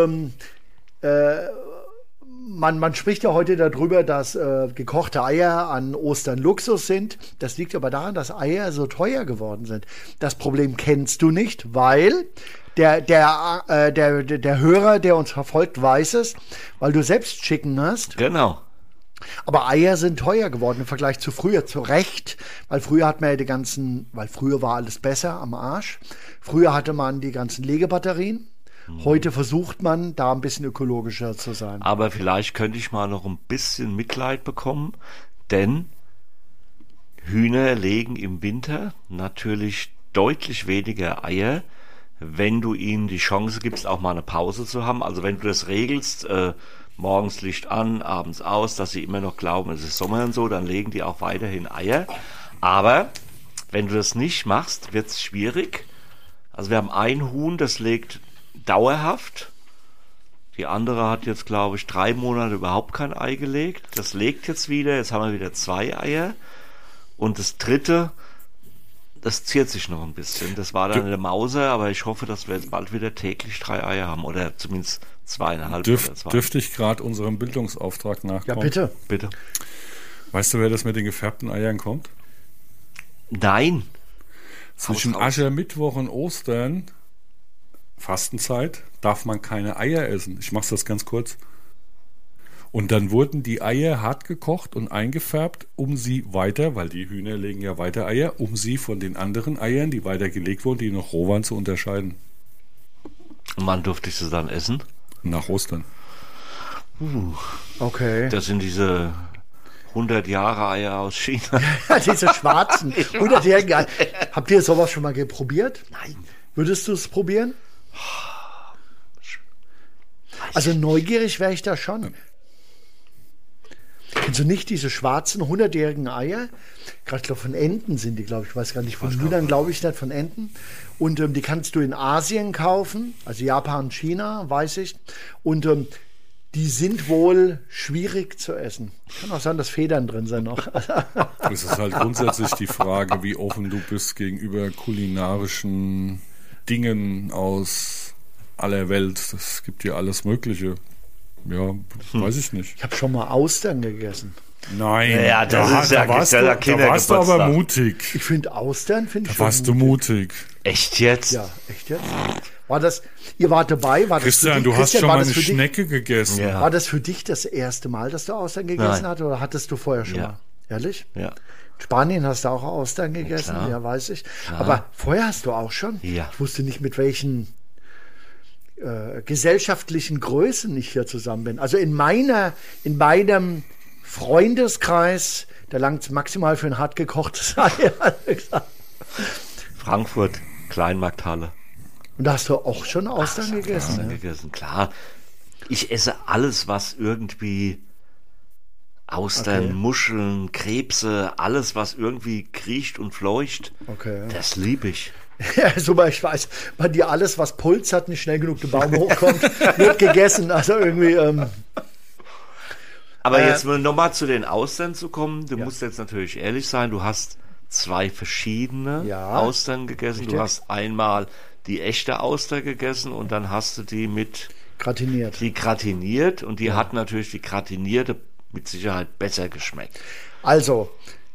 man spricht ja heute darüber, dass gekochte Eier an Ostern Luxus sind. Das liegt aber daran, dass Eier so teuer geworden sind. Das Problem kennst du nicht, weil der Hörer, der uns verfolgt, weiß es, weil du selbst Chicken hast.
Genau.
Aber Eier sind teuer geworden im Vergleich zu früher, zu Recht. Weil früher hat man ja weil früher war alles besser am Arsch. Früher hatte man die ganzen Legebatterien. Heute versucht man, da ein bisschen ökologischer zu sein.
Aber vielleicht könnte ich mal noch ein bisschen Mitleid bekommen, denn Hühner legen im Winter natürlich deutlich weniger Eier, wenn du ihnen die Chance gibst, auch mal eine Pause zu haben. Also wenn du das regelst, morgens Licht an, abends aus, dass sie immer noch glauben, es ist Sommer und so, dann legen die auch weiterhin Eier. Aber wenn du das nicht machst, wird es schwierig. Also wir haben ein Huhn, das legt dauerhaft. Die andere hat jetzt, glaube ich, 3 Monate überhaupt kein Ei gelegt. Das legt jetzt wieder. Jetzt haben wir wieder 2 Eier. Und das dritte, das ziert sich noch ein bisschen. Das war dann eine Mauser, aber ich hoffe, dass wir jetzt bald wieder täglich 3 Eier haben. Oder zumindest 2,5 oder 2.
Dürfte ich gerade unserem Bildungsauftrag
Ja,
nachkommen?
bitte.
Bitte.
Weißt du, wer das mit den gefärbten Eiern kommt?
Nein.
Zwischen
raus.
Aschermittwoch und Ostern, Fastenzeit, darf man keine Eier essen. Ich mache das ganz kurz. Und dann wurden die Eier hart gekocht und eingefärbt, um sie weiter, weil die Hühner legen ja weiter Eier, um sie von den anderen Eiern, die weiter gelegt wurden, die noch roh waren, zu unterscheiden.
Und wann durfte ich sie dann essen?
Nach Ostern.
Okay.
Das sind diese 100 Jahre Eier aus China.
Ja, diese schwarzen, 100-jährigen Eier. Habt ihr sowas schon mal probiert?
Nein.
Würdest du es probieren? Also neugierig wäre ich da schon. Kennst du nicht diese schwarzen 100-jährigen Eier? Gerade, ich glaube, von Enten sind die, glaube ich. Ich weiß gar nicht, von Hühnern glaube ich nicht, von Enten. Und die kannst du in Asien kaufen, also Japan, China, weiß ich. Und die sind wohl schwierig zu essen. Kann auch sein, dass Federn drin sind noch.
Es ist halt grundsätzlich die Frage, wie offen du bist gegenüber kulinarischen Dingen aus aller Welt. Es gibt ja alles Mögliche. Ja, weiß ich nicht.
Ich habe schon mal Austern gegessen.
Nein,
Ja, das ist
da warst du aber mutig.
Ich finde Austern, finde ich
Da
schon
warst du mutig.
Echt jetzt?
Ja, echt jetzt? War das, ihr wart dabei? War das
Christian,
für dich,
du hast schon
war
mal
das
eine
für dich-
Schnecke gegessen.
Ja.
War das für dich das erste Mal, dass du Austern gegessen
Nein.
hast, oder hattest du vorher schon
Ja.
mal? Ehrlich?
Ja.
In Spanien hast du auch Austern gegessen,
klar.
ja, weiß ich. Aber vorher hast du auch schon?
Ja.
Ich wusste nicht, mit welchen gesellschaftlichen Größen ich hier zusammen bin. Also in meinem Freundeskreis, da langt es maximal für ein hart gekochtes Ei.
Frankfurt, Kleinmarkthalle.
Und da hast du auch schon Austern gegessen?
Austern gegessen, klar. Ich esse alles, was irgendwie Austern,
Okay.
Muscheln, Krebse, alles, was irgendwie kriecht und fleucht.
Okay.
Das liebe ich.
Ja, super, ich weiß, bei dir alles, was Puls hat, nicht schnell genug den Baum hochkommt, wird gegessen. Also irgendwie,
Aber jetzt nochmal zu den Austern zu kommen. Du musst jetzt natürlich ehrlich sein, du hast 2 verschiedene
Ja.
Austern gegessen.
Richtig.
Du hast einmal die echte Auster gegessen und dann hast du die mit
gratiniert.
die gratiniert und die hat natürlich die gratinierte mit Sicherheit besser geschmeckt.
Also,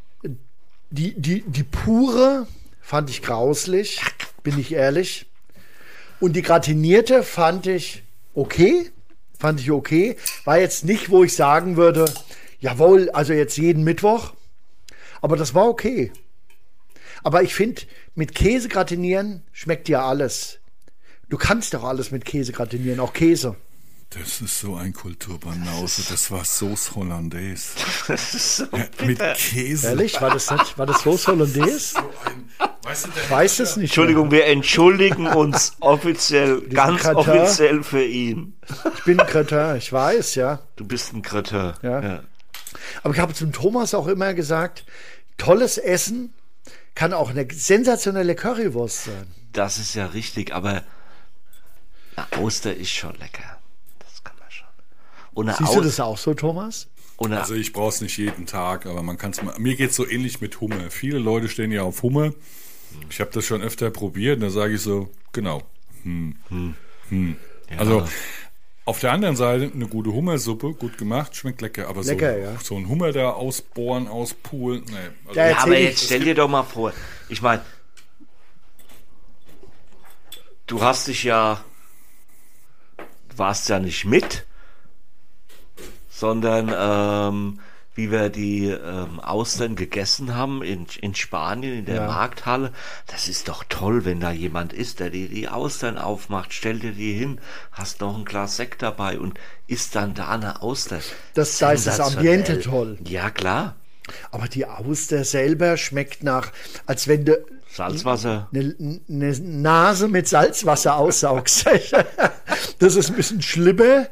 die pure fand ich grauslich, bin ich ehrlich. Und die gratinierte fand ich okay. War jetzt nicht, wo ich sagen würde, jawohl, also jetzt jeden Mittwoch. Aber das war okay. Aber ich finde, mit Käse gratinieren schmeckt ja alles. Du kannst doch alles mit Käse gratinieren, auch Käse.
Das ist so ein Kulturbanause. Das war Sauce Hollandaise.
Das ist so
Ja, mit Käse.
Ehrlich, war das Sauce Hollandaise?
Weißt du,
Ich weiß es nicht.
Entschuldigung, wir entschuldigen uns offiziell, ganz
Kretin.
offiziell für ihn.
Ich bin ein Kretin, ich weiß, ja.
Du bist ein Kretin.
Ja. Aber ich habe zum Thomas auch immer gesagt, tolles Essen kann auch eine sensationelle Currywurst sein.
Das ist ja richtig, aber eine Auster ist schon lecker. Das kann man schon. Und eine
Siehst du das auch so, Thomas?
und eine,
Also ich brauche es nicht jeden Tag, aber man kann es mal. Mir geht es so ähnlich mit Hummer. Viele Leute stehen ja auf Hummer. Ich habe das schon öfter probiert und da sage ich so, genau.
Ja.
Also auf der anderen Seite eine gute Hummersuppe, gut gemacht, schmeckt lecker, aber
Lecker,
so,
ja.
so ein Hummer da ausbohren, auspulen, nee. Also,
Ja,
ja, aber
erzähl
jetzt
ich-
stell dir doch mal vor, ich meine, du warst ja nicht mit, sondern wie wir die Austern gegessen haben in Spanien, in der
Ja.
Markthalle. Das ist doch toll, wenn da jemand ist, der dir die Austern aufmacht, stell dir die hin, hast noch ein Glas Sekt dabei und isst dann da eine Auster.
Da ist das
Sensationell.
Ambiente toll.
Ja, klar.
Aber die Auster selber schmeckt nach, als wenn du
Salzwasser.
eine Nase mit Salzwasser aussaugst. Das ist ein bisschen schlimmer.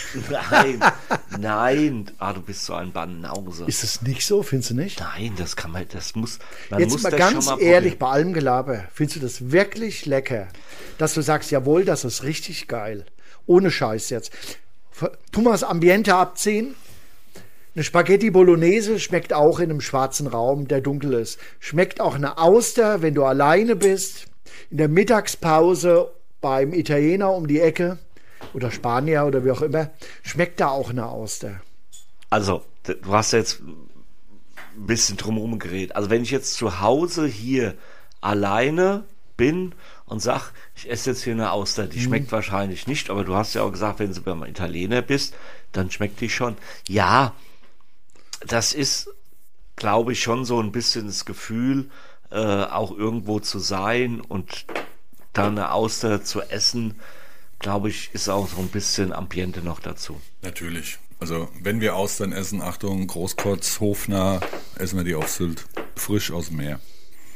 Nein. Ah, du bist so ein Banause.
Ist es nicht so, findest du nicht?
Nein, man
Jetzt
muss
mal
das
ganz
schon mal
ehrlich,
probieren.
bei allem Gelaber, findest du das wirklich lecker? Dass du sagst, jawohl, das ist richtig geil. Ohne Scheiß jetzt. Tu mal das Ambiente abziehen. Eine Spaghetti Bolognese schmeckt auch in einem schwarzen Raum, der dunkel ist. Schmeckt auch eine Auster, wenn du alleine bist, in der Mittagspause beim Italiener um die Ecke oder Spanier oder wie auch immer, schmeckt da auch eine Auster.
Also, du hast jetzt ein bisschen drumherum geredet. Also, wenn ich jetzt zu Hause hier alleine bin und sag, ich esse jetzt hier eine Auster, die schmeckt wahrscheinlich nicht, aber du hast ja auch gesagt, wenn du beim Italiener bist, dann schmeckt die schon. Ja, das ist, glaube ich, schon so ein bisschen das Gefühl, auch irgendwo zu sein und dann eine Auster zu essen, glaube ich, ist auch so ein bisschen Ambiente noch dazu.
natürlich. Also, wenn wir Austern essen, Achtung, Großkotz, Hofner, essen wir die auf Sylt. Frisch aus dem Meer.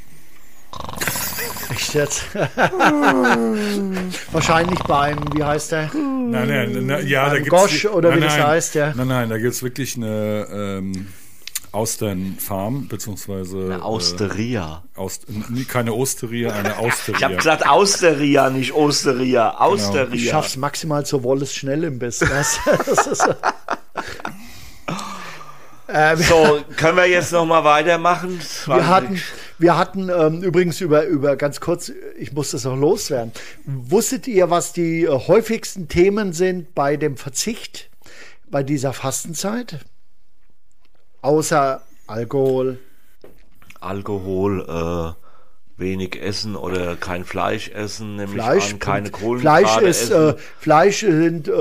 Echt jetzt? Wahrscheinlich beim, wie heißt der?
Nein, ja, da
Beim
gibt's
Gosch oder wie das heißt, ja.
Nein, da gibt es wirklich eine Austernfarm, beziehungsweise
Eine Austeria.
keine Osteria, eine Austeria.
Ich habe gesagt Austeria, nicht Osteria. Austeria.
Ich schaff's maximal zur Wolles schnell im Biss. Das ist
So, können wir jetzt noch mal weitermachen?
Wir hatten übrigens über ganz kurz, ich muss das noch loswerden. Wusstet ihr, was die häufigsten Themen sind bei dem Verzicht bei dieser Fastenzeit? Außer Alkohol.
Alkohol, wenig essen oder kein Fleisch essen, nämlich keine
Fleisch
Kohlenhydrate essen.
Fleisch sind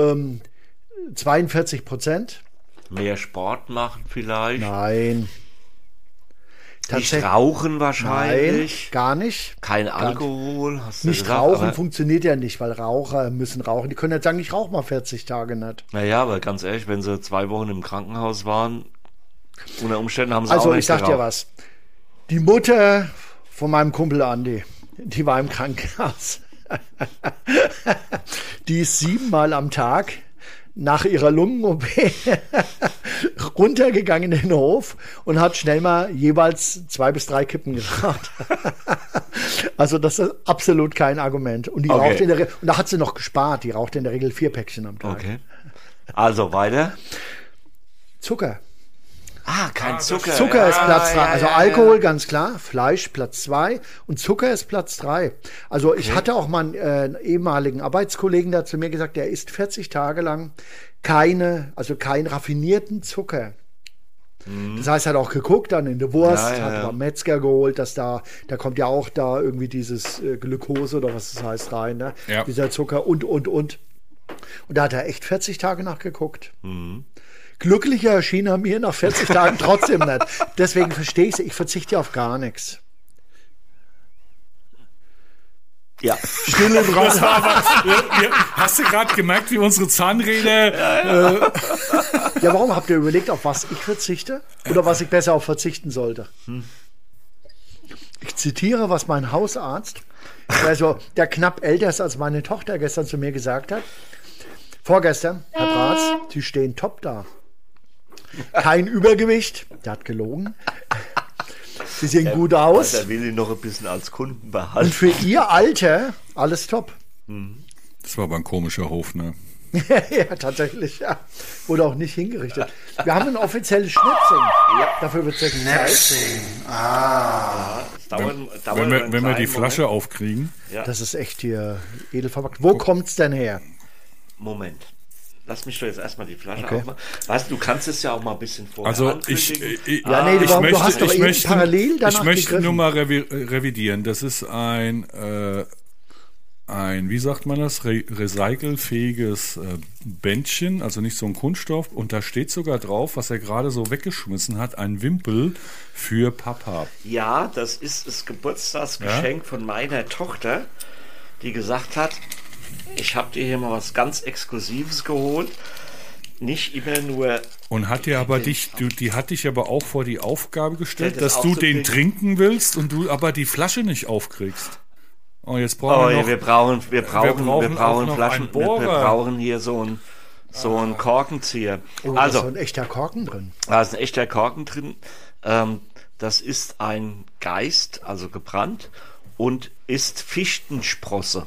42%.
Mehr Sport machen vielleicht.
Nein.
Nicht rauchen wahrscheinlich.
Nein, gar nicht.
Kein Alkohol, hast du
Nicht
gesagt.
rauchen
aber,
funktioniert ja nicht, weil Raucher müssen rauchen. Die können jetzt sagen, ich rauche mal 40 Tage nicht.
Naja, aber ganz ehrlich, wenn sie 2 Wochen im Krankenhaus waren, unter Umständen haben sie
Also
auch nicht
ich sag dir was. Die Mutter von meinem Kumpel Andi, die war im Krankenhaus. Die ist 7-mal am Tag nach ihrer Lungen-OP runtergegangen in den Hof und hat schnell mal jeweils 2 bis 3 Kippen geraucht. Also das ist absolut kein Argument. Und die raucht in der und da hat sie noch gespart. Die raucht in der Regel 4 Päckchen am Tag.
Okay. Also weiter.
Zucker.
Kein Zucker.
Zucker ist Platz 3. Also Alkohol ganz klar, Fleisch Platz 2 und Zucker ist Platz 3. Also ich hatte auch mal einen ehemaligen Arbeitskollegen, der zu mir gesagt, der isst 40 Tage lang keinen raffinierten Zucker. Das heißt, er hat auch geguckt, dann in der Wurst, hat beim Metzger geholt, dass da kommt ja auch da irgendwie dieses Glukose oder was das heißt rein, ne?
Ja.
Dieser Zucker und. Und da hat er echt 40 Tage nachgeguckt. Glücklicher erschien er mir nach 40 Tagen trotzdem nicht. Deswegen verstehe ich es, ich verzichte auf gar nichts.
Ja.
Stille dran.
Hast du gerade gemerkt, wie unsere Zahnräder...
Ja, warum habt ihr überlegt, auf was ich verzichte? Oder was ich besser auf verzichten sollte? Ich zitiere, was mein Hausarzt, also der knapp älter ist als meine Tochter, gestern zu mir gesagt hat. Vorgestern, Herr Bratz, Sie stehen top da. Kein Übergewicht, der hat gelogen. Sie sehen gut aus.
Er will ihn noch ein bisschen als Kunden
Und
behalten.
für Ihr Alter alles top.
Das war aber ein komischer Hof, ne?
Ja, tatsächlich, ja. Wurde auch nicht hingerichtet. Wir haben ein offizielles Schnäpsing. Dafür wird es jetzt Zeit.
Wenn wir die Flasche aufkriegen.
Ja.
Das ist echt hier edel verpackt. Wo kommt's denn her?
Moment. Lass mich doch jetzt erstmal die Flasche aufmachen. Weißt du, kannst es ja auch mal ein bisschen vorher
Also
ankündigen.
ich
hast doch eben parallel danach
ich möchte
gegriffen.
nur mal revidieren. Das ist ein wie sagt man das, recycelfähiges Bändchen, also nicht so ein Kunststoff. Und da steht sogar drauf, was er gerade so weggeschmissen hat, ein Wimpel für Papa.
Ja, das ist das Geburtstagsgeschenk von meiner Tochter, die gesagt hat, ich habe dir hier mal was ganz Exklusives geholt. Nicht immer nur...
Und hat dir aber die hat dich aber auch vor die Aufgabe gestellt,
das
dass du den
aufzukriegen.
trinken willst und du aber die Flasche nicht aufkriegst. Oh, jetzt brauchen wir noch...
wir brauchen
auch noch
Flaschen.
einen Bohrer.
Wir brauchen hier so einen Korkenzieher.
Oh, da ist so
Also,
ein echter Korken drin.
da ist ein echter Korken drin. Das ist ein Geist, also gebrannt, und ist Fichtensprosse.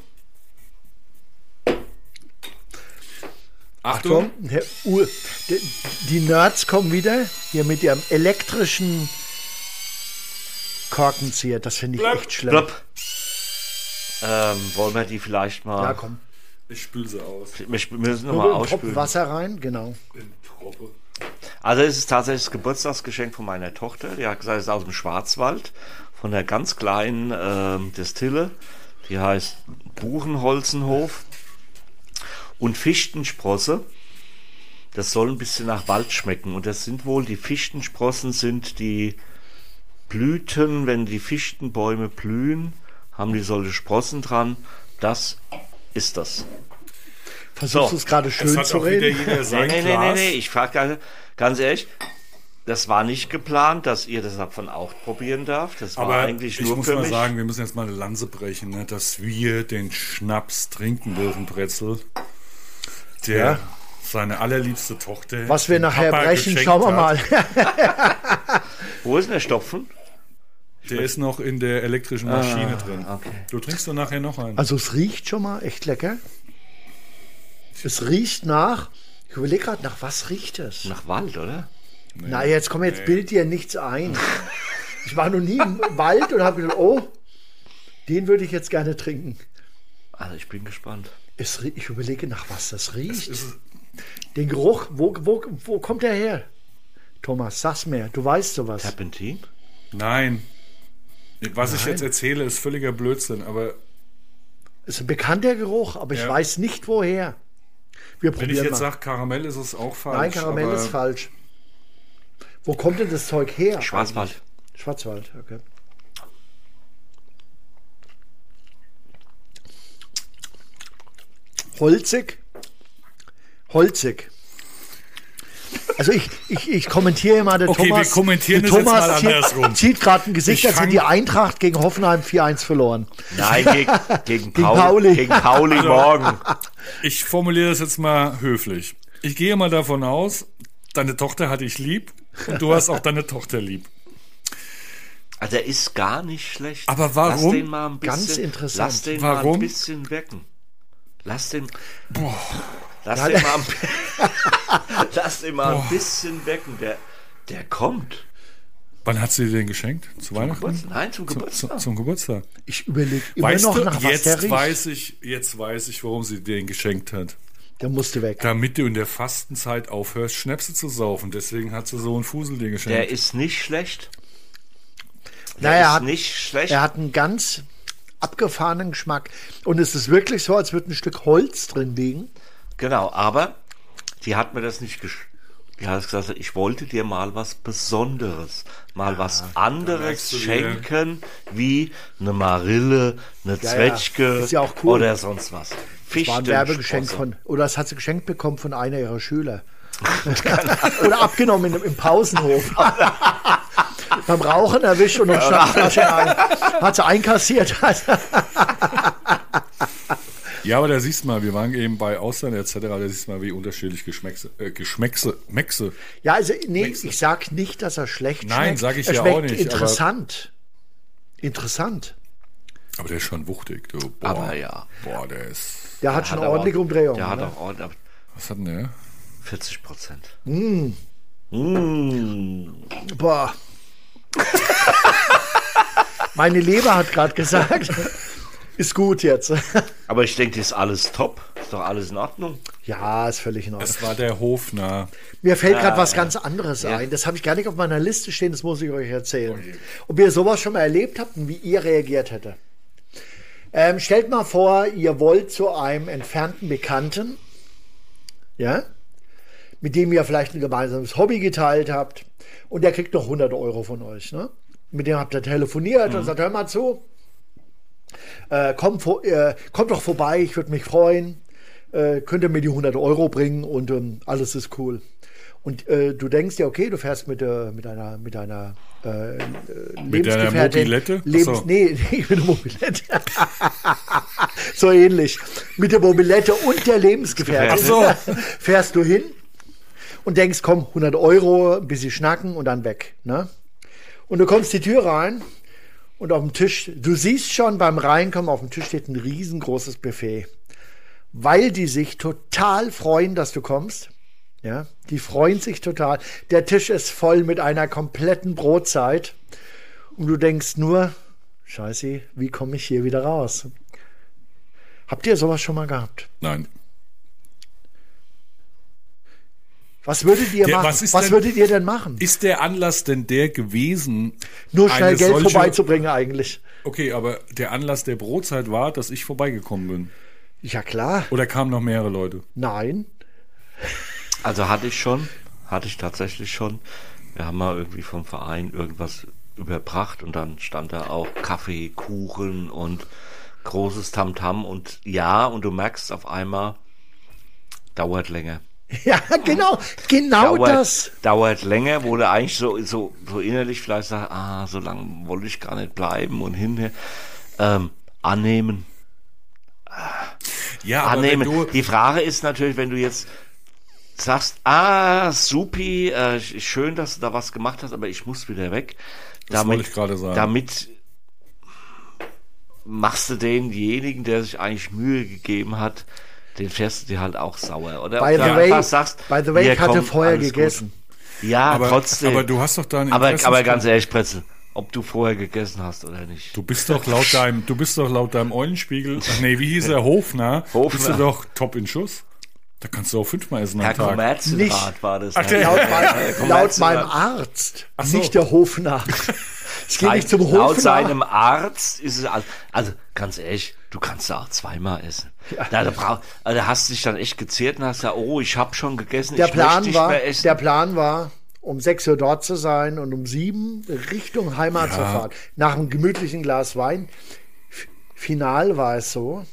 Achtung.
Die Nerds kommen wieder hier mit ihrem elektrischen Korkenzieher. Das finde ich echt schlimm.
Plopp. Wollen wir die vielleicht mal...
Ja, komm.
Ich spül sie aus.
Wir müssen
Nur
nochmal
ein Tropfen
ausspülen.
Wasser rein, genau.
Also es ist tatsächlich das Geburtstagsgeschenk von meiner Tochter. Die hat gesagt, es ist aus dem Schwarzwald, von der ganz kleinen Destille. Die heißt Buchenholzenhof. Und Fichtensprosse, das soll ein bisschen nach Wald schmecken. Und das sind wohl, die Fichtensprossen sind die Blüten, wenn die Fichtenbäume blühen, haben die solche Sprossen dran. Das ist das.
Versuchst
So.
du es gerade
Es
schön
hat
zu
auch wieder
reden?
jeder sein Glas.
Ich frage ganz ehrlich, das war nicht geplant, dass ihr das davon auch probieren darf. Das war
Aber
eigentlich
ich
nur
muss
für
mal
mich.
sagen, wir müssen jetzt mal eine Lanze brechen, ne, dass wir den Schnaps trinken dürfen, Pretzel, der
Ja.
seine allerliebste Tochter
Was wir
dem
nachher
Papa
brechen,
geschenkt
schauen wir
hat.
mal.
Wo ist denn der Stopfen?
Der ist noch in der elektrischen Maschine drin.
okay.
Du trinkst doch nachher noch einen.
Also es riecht schon mal echt lecker. Es riecht nach, ich überlege gerade, nach was riecht es?
Nach Wald, oder?
Na, jetzt komm, jetzt bild dir nichts ein. Ich war noch nie im Wald und habe gedacht, oh, den würde ich jetzt gerne trinken.
Also ich bin gespannt.
Ich überlege, nach was das riecht.
ist-
Den Geruch, wo kommt der her? Thomas, sag's mir, du weißt sowas.
Terpentin?
Nein. Was ich jetzt erzähle, ist völliger Blödsinn, aber
Es ist ein bekannter Geruch, aber ich
Ja.
weiß nicht woher. Wir
wenn ich
probieren
jetzt
mal.
sage, Karamell ist es auch falsch.
Nein, Karamell
aber
ist falsch. Wo kommt denn das Zeug her?
Schwarzwald.
Schwarzwald, okay. Holzig. Holzig. Also ich kommentiere mal, der
Okay,
Thomas.
wir kommentieren
der
das jetzt
Thomas
mal andersrum.
zieht gerade ein Gesicht,
Ich
als hätte
fang-
die Eintracht gegen Hoffenheim 4-1 verloren.
Nein, gegen
Pauli.
Gegen Pauli morgen.
ich formuliere das jetzt mal höflich. Ich gehe mal davon aus, deine Tochter hat dich lieb und du hast auch deine Tochter lieb.
Also der ist gar nicht schlecht.
Aber warum?
Lass den mal ein bisschen,
Ganz interessant.
Lass den mal
Warum?
ein bisschen wecken. Lass den mal lass den mal ein bisschen wecken. Der kommt.
Wann hat sie dir den geschenkt? Zu Weihnachten?
Nein, zum Geburtstag.
Zum Geburtstag.
Ich überlege immer
Weißt
noch,
du,
nach was der
jetzt
riecht.
jetzt weiß ich, warum sie dir den geschenkt hat.
Der musste weg.
Damit du in der Fastenzeit aufhörst, Schnäpse zu saufen. Deswegen hat sie so einen Fusel dir geschenkt.
Der ist nicht schlecht.
Naja,
ist nicht schlecht.
Er hat einen ganz abgefahrenen Geschmack. Und es ist wirklich so, als würde ein Stück Holz drin liegen.
Genau, aber die hat mir das nicht die hat gesagt, ich wollte dir mal was Besonderes, mal was anderes
merkst du
schenken, wie eine Marille, eine Zwetschge
Ist ja auch cool.
oder sonst was.
War ein Werbegeschenk oder das hat sie geschenkt bekommen von einer ihrer Schüler. Oder abgenommen im Pausenhof. Beim Rauchen erwischt und noch Schnapsflasche ein. Hat sie einkassiert.
Ja, aber da siehst du mal, wir waren eben bei Austern etc., da siehst du mal, wie unterschiedlich Geschmäckse.
Ja, also nee, ich sag nicht, dass er schlecht
Nein,
schmeckt.
sag ich
er
ja
schmeckt
auch nicht,
Interessant. Interessant.
Aber der ist schon wuchtig, du. Boah,
Aber ja.
Boah, der ist.
Der hat schon eine ordentliche Umdrehung.
Der hat
ne?
auch ordentlich,
Was hat denn der?
40%.
Boah. Meine Leber hat gerade gesagt, ist gut jetzt.
Aber ich denke, das ist alles top. Ist doch alles in Ordnung.
Ja, ist völlig in Ordnung.
Es war der Hofner.
Mir fällt gerade was ganz anderes ein. Das habe ich gar nicht auf meiner Liste stehen, das muss ich euch erzählen. Ob ihr sowas schon mal erlebt habt und wie ihr reagiert hättet. Stellt mal vor, ihr wollt zu einem entfernten Bekannten, ja, mit dem ihr vielleicht ein gemeinsames Hobby geteilt habt und der kriegt noch 100 Euro von euch. Ne? Mit dem habt ihr telefoniert und sagt, hör mal zu, kommt doch vorbei, ich würde mich freuen, könnt ihr mir die 100 Euro bringen und alles ist cool. Und du denkst ja, okay, du fährst mit deiner Lebensgefährtin.
Mobilette? Ach so.
Nee, nicht mit der Mobilette. So ähnlich. Mit der Mobilette und der Lebensgefährtin
Ach
fährst du hin und denkst, komm, 100 Euro, ein bisschen schnacken und dann weg. Ne? Und du kommst die Tür rein und auf dem Tisch, du siehst schon beim Reinkommen, auf dem Tisch steht ein riesengroßes Buffet. Weil die sich total freuen, dass du kommst. Ja, die freuen sich total. Der Tisch ist voll mit einer kompletten Brotzeit. Und du denkst nur, Scheiße, wie komme ich hier wieder raus? Habt ihr sowas schon mal gehabt?
Nein.
Was würdet ihr machen? Was würdet ihr denn machen?
Ist der Anlass denn der gewesen?
Nur schnell
eine
Geld
solche-
vorbeizubringen eigentlich.
Okay, aber der Anlass der Brotzeit war, dass ich vorbeigekommen bin.
Ja klar.
Oder kamen noch mehrere Leute?
Nein.
Also hatte ich tatsächlich schon. Wir haben mal irgendwie vom Verein irgendwas überbracht und dann stand da auch Kaffee, Kuchen und großes Tamtam und ja, und du merkst auf einmal, dauert länger.
Ja, genau das.
Dauert länger, wo du eigentlich so innerlich vielleicht sagst, so lange wollte ich gar nicht bleiben und hinterher annehmen.
Ja, aber
Annehmen. Die Frage ist natürlich, wenn du jetzt sagst, supi, schön, dass du da was gemacht hast, aber ich muss wieder weg.
Das wollte ich gerade sagen.
Damit machst du denjenigen, der sich eigentlich Mühe gegeben hat, den fährst du dir halt auch sauer, oder?
By the way, ich hatte vorher gegessen.
Gut. Ja,
aber,
trotzdem.
Aber du hast doch da ein
aber ganz ehrlich, Pretzel, ob du vorher gegessen hast oder nicht.
Du bist doch laut deinem Eulenspiegel, wie hieß er, Hofner, bist du doch top in Schuss. Da kannst du auch 5-mal essen am
Herr
Tag.
Kommerzienrat war das.
Laut meinem Arzt, nicht der Hofner. Es geht nicht zum Hofner.
Laut seinem Arzt ist es, also ganz ehrlich, du kannst da auch 2-mal essen.
Ja.
Da hast du dich dann echt gezehrt und hast gesagt, ich habe schon gegessen,
der
ich möchte nicht mehr essen.
Der Plan war, um 6 Uhr dort zu sein und um 7 Richtung Heimat zu fahren. Nach einem gemütlichen Glas Wein. Final war es so.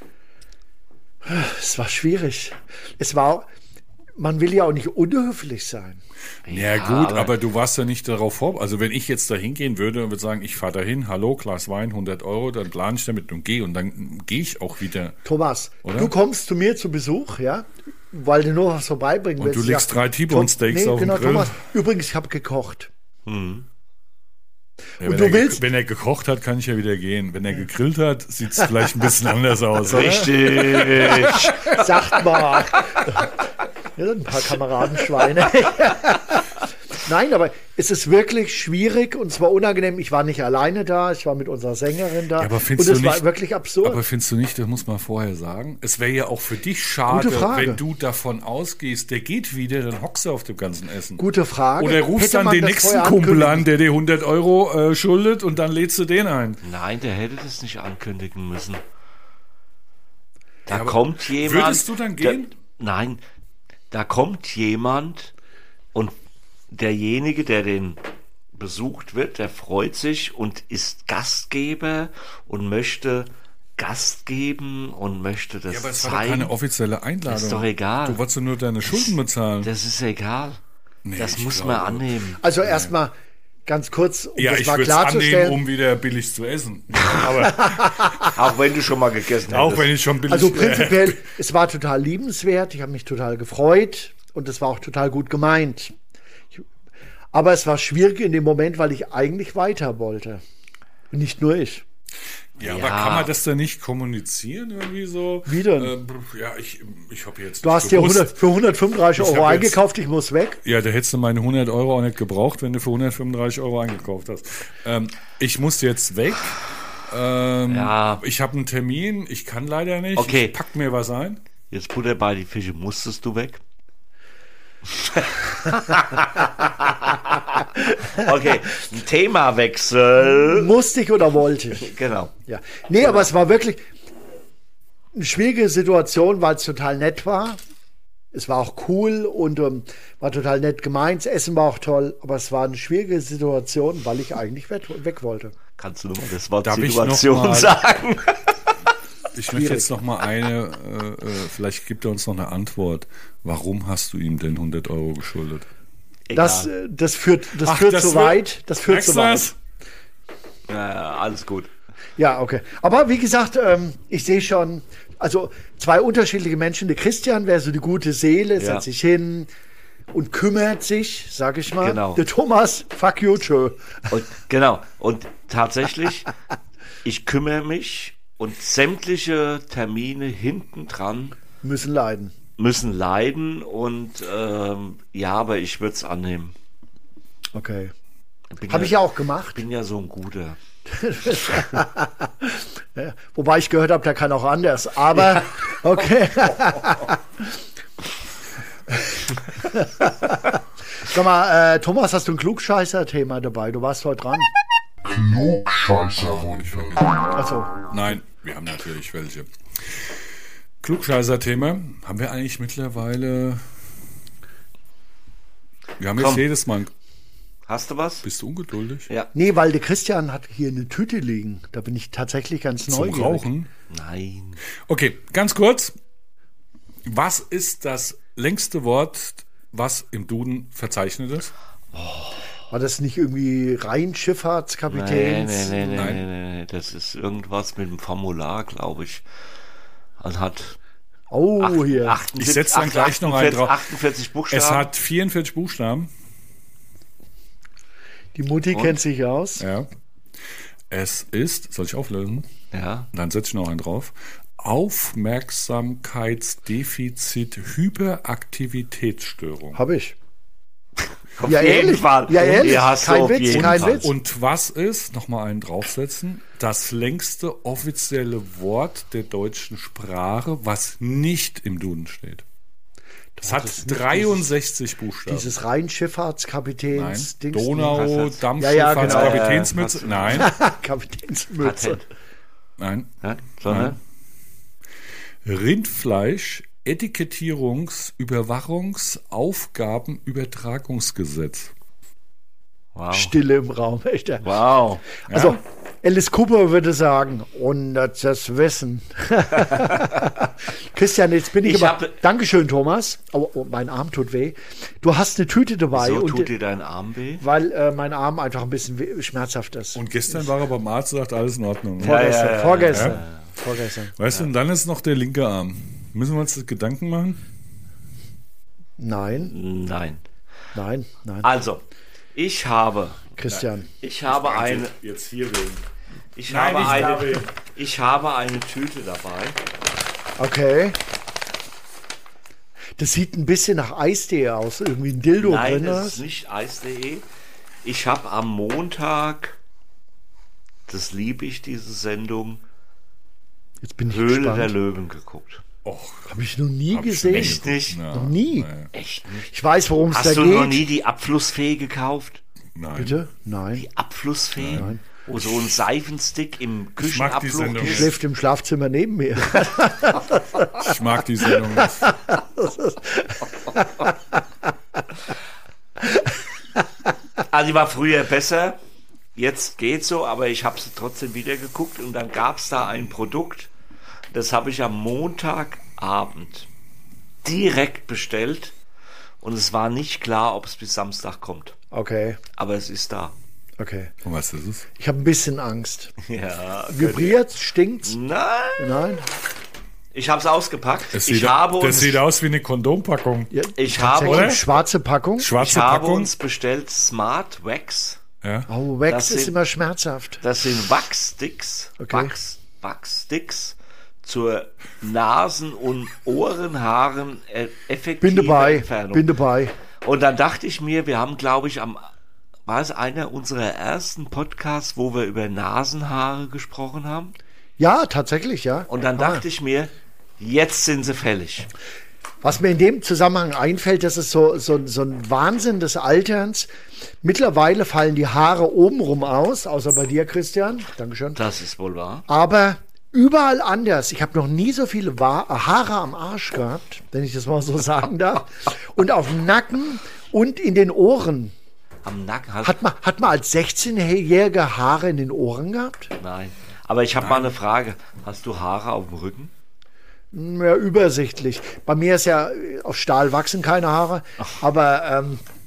Es war schwierig. Man will ja auch nicht unhöflich sein.
Ja gut, aber du warst ja nicht darauf vorbereitet. Also wenn ich jetzt da hingehen würde und würde sagen, ich fahre dahin, hallo, Glas Wein, 100 €, dann plane ich damit und gehe. Und dann gehe ich auch wieder.
Thomas,
oder?
Du kommst zu mir zu Besuch, ja, weil du nur was vorbeibringen willst.
Und du legst 3 T-Bone Steaks auf den Grill.
Thomas, übrigens, ich habe gekocht.
Ja,
und
wenn er gekocht hat, kann ich ja wieder gehen. Wenn er gegrillt hat, sieht es vielleicht ein bisschen anders aus. Oder?
Richtig.
Sagt mal. Ja, ein paar Kameradenschweine. Nein, aber es ist wirklich schwierig und zwar unangenehm. Ich war nicht alleine da, ich war mit unserer Sängerin da.
Ja, aber
und es war wirklich absurd.
Aber findest du nicht, das muss man vorher sagen, es wäre ja auch für dich schade, wenn du davon ausgehst, der geht wieder, dann hockst du auf dem ganzen Essen.
Gute Frage.
Oder rufst dann den nächsten Kumpel an, der dir 100 € schuldet und dann lädst du den ein.
Nein, der hätte das nicht ankündigen müssen. Da kommt jemand.
Würdest du dann gehen?
Nein, da kommt jemand und derjenige, der den besucht wird, der freut sich und ist Gastgeber und möchte Gast geben und möchte das zeigen.
Ja, aber es war doch keine offizielle Einladung.
Das ist doch egal.
Du wolltest nur deine Schulden bezahlen.
Das ist egal.
Nee,
das muss man annehmen.
Also erstmal ganz kurz,
um das mal klarzustellen. Um wieder billig zu essen. Aber
auch wenn du schon mal gegessen hast.
Auch wenn ich schon billig.
Also prinzipiell, es war total liebenswert. Ich habe mich total gefreut und es war auch total gut gemeint. Aber es war schwierig in dem Moment, weil ich eigentlich weiter wollte. Und nicht nur ich.
Ja, aber kann man das denn nicht kommunizieren irgendwie so?
Wie denn?
Ich habe jetzt.
Du hast dir für 135 € eingekauft, ich muss weg.
Ja, da hättest du meine 100 € auch nicht gebraucht, wenn du für 135 € eingekauft hast. Ich muss jetzt weg. Ich habe einen Termin, ich kann leider nicht.
Okay.
Ich pack mir was ein.
Jetzt Butter bei die Fische, musstest du weg? Okay, ein Themawechsel.
Musste ich oder wollte ich?
Genau.
Ja. Nee, aber es war wirklich eine schwierige Situation, weil es total nett war. Es war auch cool und war total nett gemeint. Das Essen war auch toll, aber es war eine schwierige Situation, weil ich eigentlich weg wollte.
Kannst du nochmal das Wort Situation sagen?
Ich möchte jetzt noch mal vielleicht gibt er uns noch eine Antwort. Warum hast du ihm denn 100 € geschuldet?
Das führt zu weit. Das führt zu weit.
Ja, alles gut.
Ja, okay. Aber wie gesagt, ich sehe schon, also 2 unterschiedliche Menschen. Der Christian wäre so die gute Seele, setzt sich hin und kümmert sich, sag ich mal.
Genau.
Der Thomas, fuck you, tschö.
Genau. Und tatsächlich, ich kümmere mich. Und sämtliche Termine hinten dran
müssen leiden
und aber ich würde es annehmen.
Okay. Habe ich ja auch gemacht.
Ich bin ja so ein Guter.
Ja, wobei ich gehört habe, der kann auch anders. Aber okay. Sag mal, Thomas, hast du ein Klugscheißer-Thema dabei? Du warst heute dran.
Klugscheißer wollte ich vergessen.
Achso.
Nein, wir haben natürlich welche. Klugscheißer-Thema haben wir eigentlich mittlerweile. Wir haben jetzt jedes Mal.
Hast du was?
Bist du ungeduldig?
Ja.
Nee, weil der Christian hat hier eine Tüte liegen. Da bin ich tatsächlich ganz neugierig.
Zum Rauchen?
Nein.
Okay, ganz kurz. Was ist das längste Wort, was im Duden verzeichnet ist?
War das nicht irgendwie Rheinschifffahrtskapitäns?
Nee. Das ist irgendwas mit dem Formular, glaube ich. Also hat
Oh, hier.
48,
Ich setze dann gleich noch einen drauf.
48 Buchstaben.
Es hat 44 Buchstaben.
Die Mutti kennt sich aus.
Ja. Es ist, soll ich auflösen?
Ja.
Dann setze ich noch einen drauf. Aufmerksamkeitsdefizit Hyperaktivitätsstörung.
Habe ich.
Auf
Ja,
jeden
ehrlich.
Fall.
Ja, ehrlich.
Die hast du
Kein
auf
Witz,
jeden
kein
Fall.
Witz.
Und was ist, nochmal einen draufsetzen, das längste offizielle Wort der deutschen Sprache, was nicht im Duden steht? Das hat
das ist nicht
63 Buchstaben.
Dieses
Nein.
Rheinschifffahrtskapitäns.
Donau,
Ja,
Dampfschifffahrts,
genau.
Kapitänsmütze. Nein,
Kapitänsmütze.
Patent.
nein.
Ja, sondern
Rindfleisch, Etikettierungs-, Überwachungsaufgabenübertragungsgesetz.
wow.
Stille im Raum. Echt. Ja.
Wow.
Also, Alice Cooper würde sagen, und das Wissen. Christian, jetzt bin ich
Ich
aber.
habe-
Dankeschön, Thomas. Oh, mein Arm tut weh. Du hast eine Tüte dabei.
So
und,
tut dir dein Arm weh?
weil mein Arm einfach ein bisschen schmerzhaft ist.
Und gestern war er beim Arzt und sagt, alles in Ordnung.
Vorgestern.
ja,
Vorgestern. Vorgestern.
Weißt du, und dann ist noch der linke Arm. Müssen wir uns das Gedanken machen?
Nein,
Nein.
nein.
Also, ich habe
Christian.
eine,
Jetzt hier wegen.
ich
Nein,
habe
nicht
eine,
David.
ich habe eine Tüte dabei.
Okay. Das sieht ein bisschen nach Eis.de aus. Irgendwie ein Dildo
Nein,
drin.
das ist nicht Eis.de. Ich habe am Montag, das liebe ich, diese Sendung,
Jetzt bin ich
Höhle der
gespannt.
Löwen geguckt.
Och,
Habe ich noch nie
hab ich
gesehen.
Echt nicht?
ja,
Noch nie.
Nee,
Echt nicht?
Ich weiß, worum es da
Hast du
geht.
noch nie die Abflussfee gekauft?
nein.
Bitte? Nein.
Die Abflussfee? Wo so ein Seifenstick im
mag die
Küchenabfluss
Sendung
Die
ist?
schläft im Schlafzimmer neben mir.
Ich mag die Sendung nicht.
Also die war früher besser, jetzt geht's so, aber ich habe sie trotzdem wieder geguckt und dann gab es da ein Produkt, das habe ich am Montagabend direkt bestellt und es war nicht klar, ob es bis Samstag kommt,
Okay,
aber es ist da.
okay.
Und was ist es?
Ich habe ein bisschen Angst.
Ja.
Vibriert, stinkt's?
Nein,
Nein?
ich habe es ausgepackt.
Das
Ich
sieht,
habe
das
uns,
sieht aus wie eine Kondompackung.
Ja,
Ich habe-
tatsächlich schwarze Packung.
ich
Schwarze
habe
Packung.
uns bestellt Smart Wax.
Ja.
Oh, Wax
Das
ist
sind-
immer schmerzhaft.
Das sind Wachsticks,
Okay.
Wachsticks zur Nasen- und Ohrenhaaren effektive
Bin dabei,
Entfernung.
bin dabei.
Und dann dachte ich mir, wir haben, glaube ich, war es einer unserer ersten Podcasts, wo wir über Nasenhaare gesprochen haben?
Ja, tatsächlich, ja.
Und dann dachte ich mir, jetzt sind sie fällig.
Was mir in dem Zusammenhang einfällt, das ist so ein Wahnsinn des Alterns. Mittlerweile fallen die Haare obenrum aus, außer bei dir, Christian. Dankeschön.
Das ist wohl wahr.
Aber überall anders. Ich habe noch nie so viele Haare am Arsch gehabt, wenn ich das mal so sagen darf. Und auf dem Nacken und in den Ohren.
Am Nacken
Hat man als 16-Jähriger Haare in den Ohren gehabt?
Nein. Aber ich habe mal eine Frage. Hast du Haare auf dem Rücken?
Ja, übersichtlich. Bei mir ist ja auf Stahl wachsen keine Haare, aber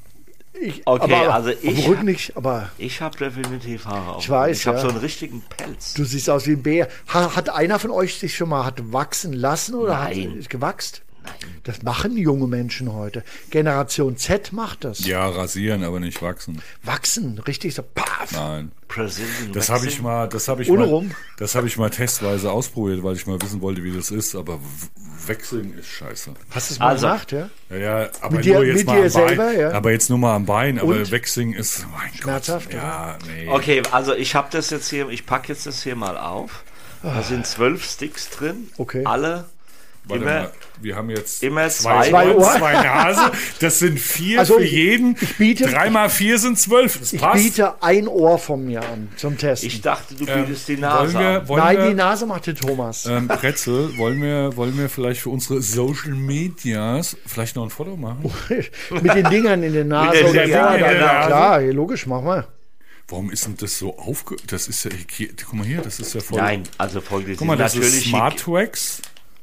Okay,
aber
also
auf dem Rücken nicht, aber
Ich habe definitiv Haare auf
Ich
dem Rücken.
weiß,
Ich habe
ja.
so einen richtigen Pelz.
du siehst aus wie ein Bär. Hat einer von euch sich schon mal wachsen lassen oder
Nein.
hat gewachst? Das machen junge Menschen heute. Generation Z macht das.
Ja, rasieren, aber nicht wachsen.
Wachsen, richtig so. Paf.
Nein.
Brazilian
Das
Waxing.
habe ich
Ohne
mal,
rum.
das habe ich mal testweise ausprobiert, weil ich mal wissen wollte, wie das ist. Aber Wechseln ist scheiße.
Hast du es mal
Also,
gemacht, ja?
Ja, aber
Mit dir-
nur jetzt
mit
mal
dir
am
selber,
Bein.
ja?
Aber jetzt nur mal am Bein. Aber
Und?
Wechseln ist, mein
Schmerzhaft,
Gott. Ja, nee.
Okay, also ich habe das jetzt hier, ich packe jetzt das hier mal auf. Da sind 12 Sticks drin.
Okay.
Alle
Warte
immer.
mal, wir haben jetzt
immer
zwei
zwei
Ohren,
Ohren.
zwei Nase. Das sind 4
Also
für
ich-
jeden.
ich biete-
3 mal 4 sind 12. Das
Ich
passt.
biete ein Ohr von mir an zum Testen.
Ich dachte, du bietest die Nase
wollen wir,
an.
wollen
Nein,
wir,
die Nase macht der Thomas.
Pretzel, wollen wir vielleicht für unsere Social Medias vielleicht noch ein Foto machen?
Mit den Dingern in der Nase
den
oder
Dingern in der
ja,
Nase.
klar, ja, logisch, mach mal.
Warum ist denn das so das ist ja, hier, guck mal hier, das ist ja voll.
Nein, also folgendes.
Guck mal, das ist
natürlich
Smart Wax.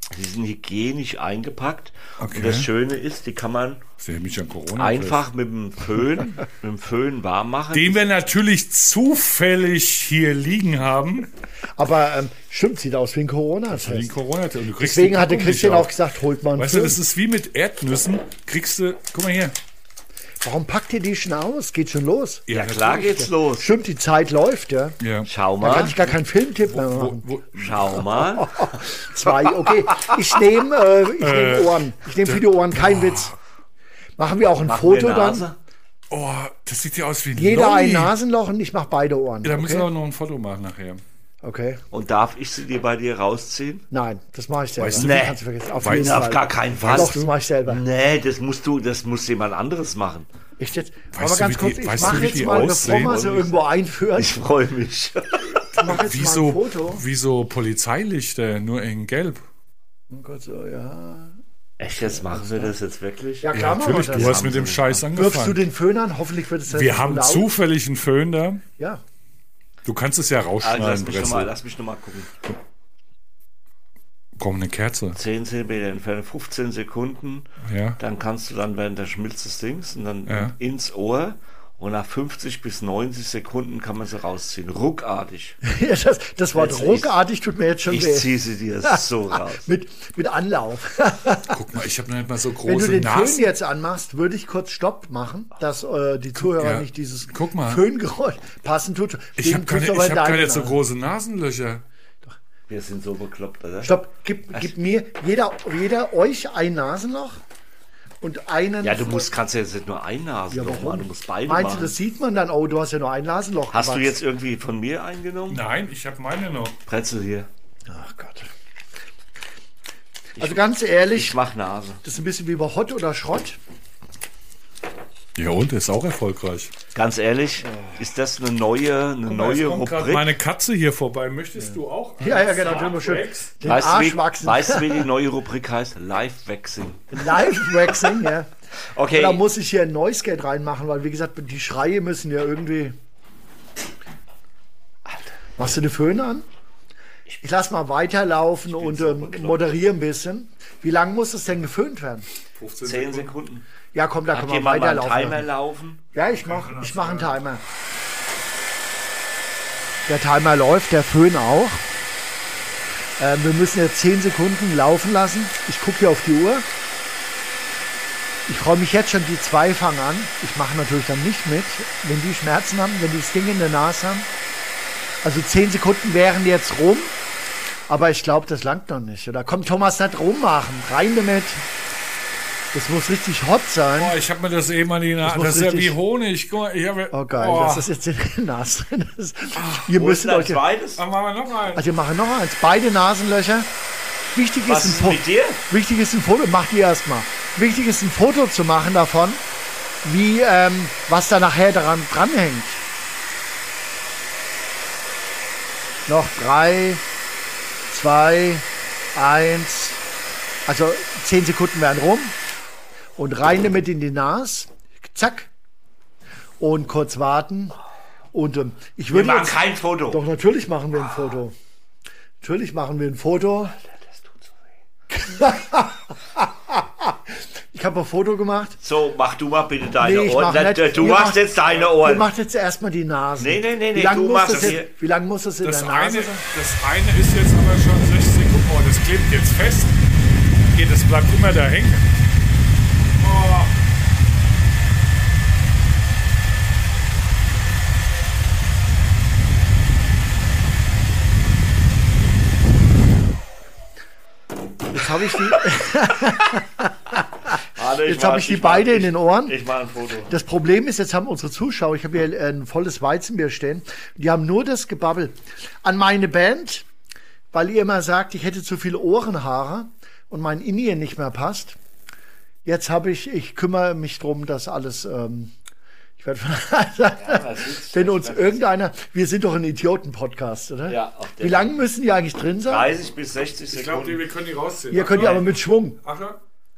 Die sind hygienisch eingepackt.
Okay.
Und das Schöne ist, die kann man
Das erinnert mich an Corona.
einfach mit dem Föhn warm machen.
Den wir natürlich zufällig hier liegen haben.
Aber stimmt, sieht aus wie ein
Wie
Corona-Test.
Corona. Und du kriegst
Deswegen
die
hatte
Packung
Christian
nicht
auch gesagt, holt mal einen
Weißt du,
Föhn.
das ist wie mit Erdnüssen. Kriegst du, guck mal hier.
Warum packt ihr die schon aus? Geht schon los.
Ja, klar geht's los.
Stimmt, die Zeit läuft, ja.
Ja.
Schau
Da kann
mal.
ich gar keinen Filmtipp mehr machen.
Schau mal.
2, okay. Ich nehme Ohren. Ich nehme für die Ohren, kein Witz. Machen wir auch ein
Machen wir
Foto dann?
Nase?
Oh, das sieht ja aus wie ein
Jeder ein
Lolli.
Nasenloch und ich mache beide Ohren.
Ja, da müssen wir
Okay?
auch noch ein Foto machen nachher.
Okay.
Und darf ich sie dir bei dir rausziehen?
Nein, das mache ich selber.
Weißt du,
Das
nee.
kannst du vergessen. Auf
Weißt
jeden
du,
Fall.
Auf gar keinen Fall.
Doch, das mache ich selber.
Nee, das muss jemand anderes machen.
Ich jetzt,
Weißt
aber
du,
ganz
wie
kurz,
die-
ich
weißt du,
mache
wie
jetzt
die
mal, bevor
aussehen?
wir sie irgendwo einführen,
Ich freue mich.
ich mache jetzt
Wie
mal
so,
ein Foto.
wie so Polizeilichter, nur in Gelb.
Oh Gott, so, ja.
Echt, jetzt machen wir das jetzt wirklich?
Ja,
Ja,
klar, machen wir
natürlich,
das.
du hast mit dem Scheiß
Wirfst du
angefangen.
den Föhn an? Hoffentlich wird es dann
Wir
nicht
haben
laut.
zufällig einen Föhn da.
Ja.
Du kannst es ja
Also
rausschneiden,
lass mich noch mal gucken.
Komm, eine Kerze.
10 cm entfernen, 15 Sekunden.
Ja.
Dann kannst du dann während der Schmilzt des Dings und dann
Ja.
ins Ohr. Und nach 50 bis 90 Sekunden kann man sie rausziehen. Ruckartig.
Ja, das Wort
Jetzt
ruckartig tut mir jetzt schon
Ich
weh.
ziehe sie dir so raus.
Mit Anlauf.
Guck mal, ich habe noch nicht mal so
Wenn du
große
den Föhn
Nasen.
jetzt anmachst, würde ich kurz Stopp machen, dass die Zuhörer
Ja.
nicht dieses
Guck mal.
Föhngeräusch passen tut.
Ich habe
tut's
keine,
aber
ich
in
hab
deine
keine so
Nase.
große Nasenlöcher.
Wir sind so bekloppt, oder?
Stopp, gib mir jeder euch ein Nasenloch und einen.
Ja, kannst ja jetzt nicht nur ein Nasenloch
warum?
machen, du musst beide
Meinst du,
machen.
das sieht man dann? Oh, du hast ja nur ein Nasenloch.
Hast du
gewachsen.
jetzt irgendwie von mir eingenommen?
Nein, ich habe meine noch.
Brezel hier.
Ach Gott. Also ganz ehrlich,
Ich mach Nase.
das ist ein bisschen wie bei Hot oder Schrott.
Ja, und ist auch erfolgreich.
Ganz ehrlich, ist das eine neue
Es kommt gerade
Rubrik?
meine Katze hier vorbei. Möchtest du auch?
Ja, genau, tun wir schön. Den
Weißt du,
Arsch wachsen.
weißt du, wie die neue Rubrik heißt? Live-Waxing.
Live-Waxing, ja.
Okay.
Da muss ich hier ein Noise Gate reinmachen, weil wie gesagt, die Schreie müssen ja irgendwie. Machst du die Föhn an? Ich lass mal weiterlaufen und moderiere ein bisschen. Wie lange muss das denn geföhnt werden?
10 Sekunden.
Ja, komm, da
Hat
kann man
jemand mal einen
weiterlaufen.
Timer laufen?
Ja, ich mach einen Timer. Der Timer läuft, der Föhn auch. Wir müssen jetzt 10 Sekunden laufen lassen. Ich gucke hier auf die Uhr. Ich freue mich jetzt schon, die 2 fangen an. Ich mache natürlich dann nicht mit, wenn die Schmerzen haben, wenn die das Ding in der Nase haben. Also 10 Sekunden wären jetzt rum. Aber ich glaube, das langt noch nicht. Oder komm, Thomas, nicht rummachen. Rein damit. Das muss richtig hot sein.
Oh, ich habe mir das eben an die Nase.
muss
Das ist ja wie
richtig-
Honig. Guck mal, ich habe.
Oh geil, das ist jetzt in der Nase drin. Ihr
Wo ist
müsst
denn ein
euch.
zweites?
Dann machen wir noch einen.
Also wir machen noch eins. Beide Nasenlöcher. Wichtig
Was
ist,
ist mit dir?
wichtig ist ein Foto. Macht ihr erstmal. Wichtig ist ein Foto zu machen davon, wie was da nachher daran dranhängt. Noch 3, 2, 1. Also 10 Sekunden werden rum. Und rein damit in die Nase. Zack. Und kurz warten. Und ich
Wir
würde
machen
jetzt,
kein Foto.
doch, natürlich machen wir ein Foto. Natürlich machen wir ein Foto.
Das tut so weh.
Ich habe ein Foto gemacht.
So, mach du mal bitte deine
Nee, ich
Ohren.
mach nicht.
Du
Ihr
machst
macht-
jetzt deine
Ihr
Ohren.
macht jetzt erstmal die Nase.
Nee,
Wie lange
du
muss
machst
das
es
jetzt,
hier.
wie lang muss das in
Das
der Nase
eine,
sein?
das eine ist jetzt aber schon 60 Sekunden. Oh, das klebt jetzt fest. Geht, das bleibt immer da hängen. Oh.
Jetzt habe ich die,
Warte,
jetzt hab ich die beide in den Ohren.
Ich mache ein Foto.
Das Problem ist, jetzt haben unsere Zuschauer, ich habe hier ein volles Weizenbier stehen, die haben nur das Gebabbel. An meine Band, weil ihr immer sagt, ich hätte zu viele Ohrenhaare und mein In-Ear nicht mehr passt. Jetzt habe ich kümmere mich drum, dass alles, ich werde wenn uns irgendeiner, wir sind doch ein Idioten-Podcast, oder?
Ja, auf der
Wie lange müssen die eigentlich drin sein?
30 bis 60
Ich glaube,
Sekunden.
wir können die rausziehen.
Ihr könnt ja aber mit Schwung.
Achtung.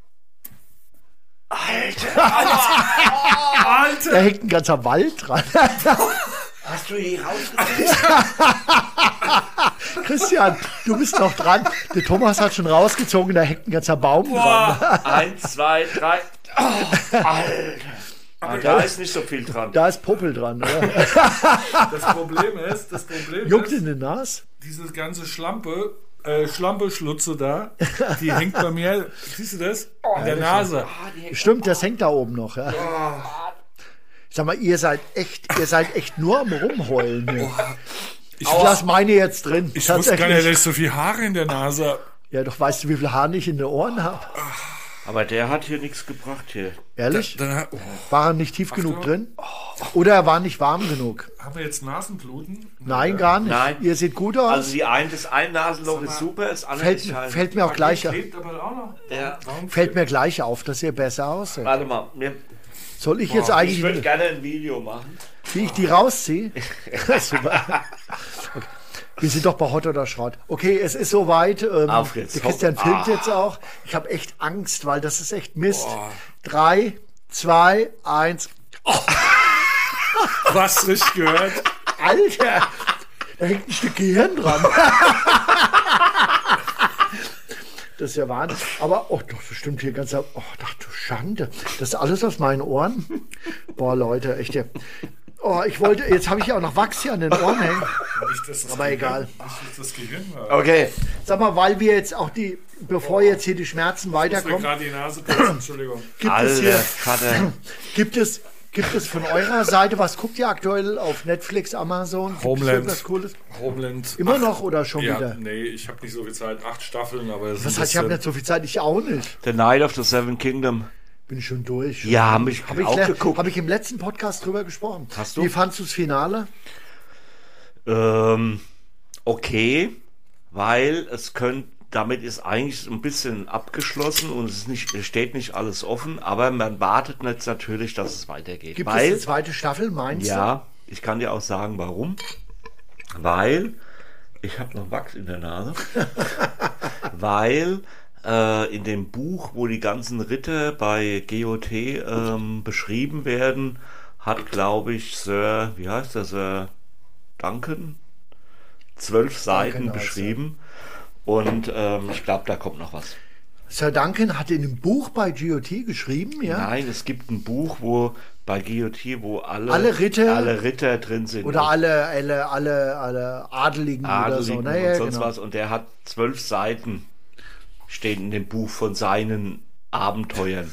Da hängt ein ganzer Wald dran.
Hast du die rausgezogen?
Christian, du bist noch dran. Der Thomas hat schon rausgezogen, da hängt ein ganzer Baum dran.
1, 2, 3. Oh, Alter. Aber da ist nicht so viel dran.
Da ist Popel dran, oder?
Das Problem ist,
Juckt in den Nas?
diese ganze Schlampe-Schlutze da, die hängt bei mir, siehst du das? An der Nase.
Stimmt, das hängt da oben noch. Ja. Ich sag mal, ihr seid echt nur am Rumheulen. Hier. Ich lasse meine jetzt drin.
Ich wusste gar nicht, dass ich so viel Haare in der Nase habe.
Ja, doch weißt du, wie viele Haare ich in den Ohren habe?
Aber der hat hier nichts gebracht hier.
Ehrlich? War er nicht tief genug drin? Oder er war nicht warm genug?
Haben wir jetzt Nasenbluten?
Nein, gar nicht.
Nein.
Ihr seht gut aus.
Also das ein Nasenloch ist super, das andere ist halt...
Fällt mir auch gleich auf.
Ja.
Fällt mir gleich auf, dass ihr besser aussieht.
Warte mal,
Soll ich jetzt
ich
eigentlich,
würde gerne ein Video machen.
wie ich die rausziehe? Super. Okay. Wir sind doch bei Hot oder Schrott. Okay, es ist soweit.
Auf geht's.
Der Christian filmt jetzt auch. Ich habe echt Angst, weil das ist echt Mist. 3, 2, 1.
Was richtig gehört?
Alter, da hängt ein Stück Gehirn dran. Das ist ja Wahnsinn. Aber, doch, das stimmt hier ganz... ach du Schande. Das ist alles aus meinen Ohren. Boah, Leute, echt. Ja. Jetzt habe ich ja auch noch Wachs hier an den Ohren hängen. Aber egal.
Das Gehirn war.
Okay.
Sag mal, weil wir jetzt auch bevor jetzt hier die Schmerzen
Ich muss mir
weiterkommen,
gerade die Nase putzen, Entschuldigung.
gibt es von eurer Seite, was guckt ihr aktuell auf Netflix, Amazon? Gibt es
Homeland.
irgendwas Cooles?
Homeland.
Immer noch oder schon
Ja,
wieder?
nee, ich habe nicht so viel Zeit. 8 Staffeln, aber es ist
Das heißt, ich habe nicht so viel Zeit, ich auch nicht.
The Night of the Seven Kingdom.
Bin ich schon durch.
Ja, habe ich auch geguckt.
Habe ich im letzten Podcast drüber gesprochen.
Hast du?
Wie fandst du das Finale?
Okay, weil damit ist eigentlich ein bisschen abgeschlossen und es steht nicht alles offen, aber man wartet jetzt natürlich, dass es weitergeht.
Gibt es eine zweite Staffel, meinst du?
Ja, ich kann dir auch sagen, warum. Weil ich habe noch Wachs in der Nase. Weil in dem Buch, wo die ganzen Ritter bei GOT beschrieben werden, hat, glaube ich, Sir Duncan 12 Seiten beschrieben. Und ich glaube, da kommt noch was.
Sir Duncan hat in einem Buch bei GOT geschrieben, ja?
Nein, es gibt ein Buch, wo bei GOT, wo
alle Ritter
drin sind.
Oder alle Adeligen oder so.
Und
Naja,
sonst
genau.
was. Und der hat 12 Seiten stehen in dem Buch von seinen Abenteuern.